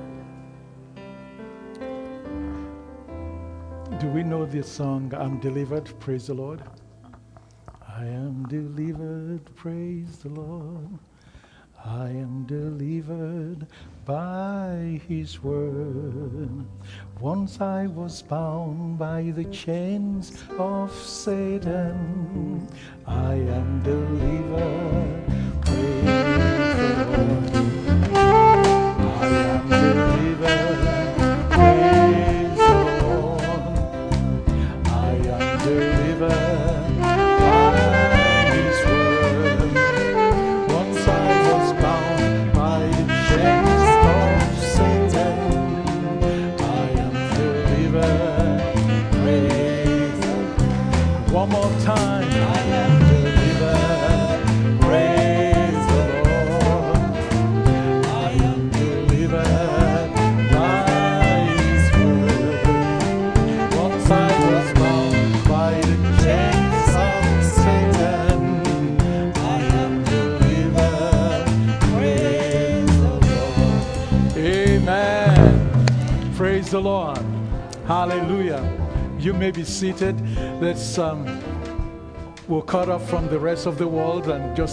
Do we know this song, I'm delivered? Praise the Lord. I am delivered, praise the Lord. I am delivered by his word. Once I was bound by the chains of Satan. I am delivered, praise the Lord. I am delivered, praise the Lord. I am delivered by his word. Once I was bound by the chains of Satan. I am delivered, praise the Lord. One more time. I am delivered, praise the Lord. I am delivered by his word. Once I was bound by the chains of Satan. I am delivered, praise the Lord. Amen. Praise the Lord. Hallelujah. You may be seated. Let's um, we'll cut off from the rest of the world and just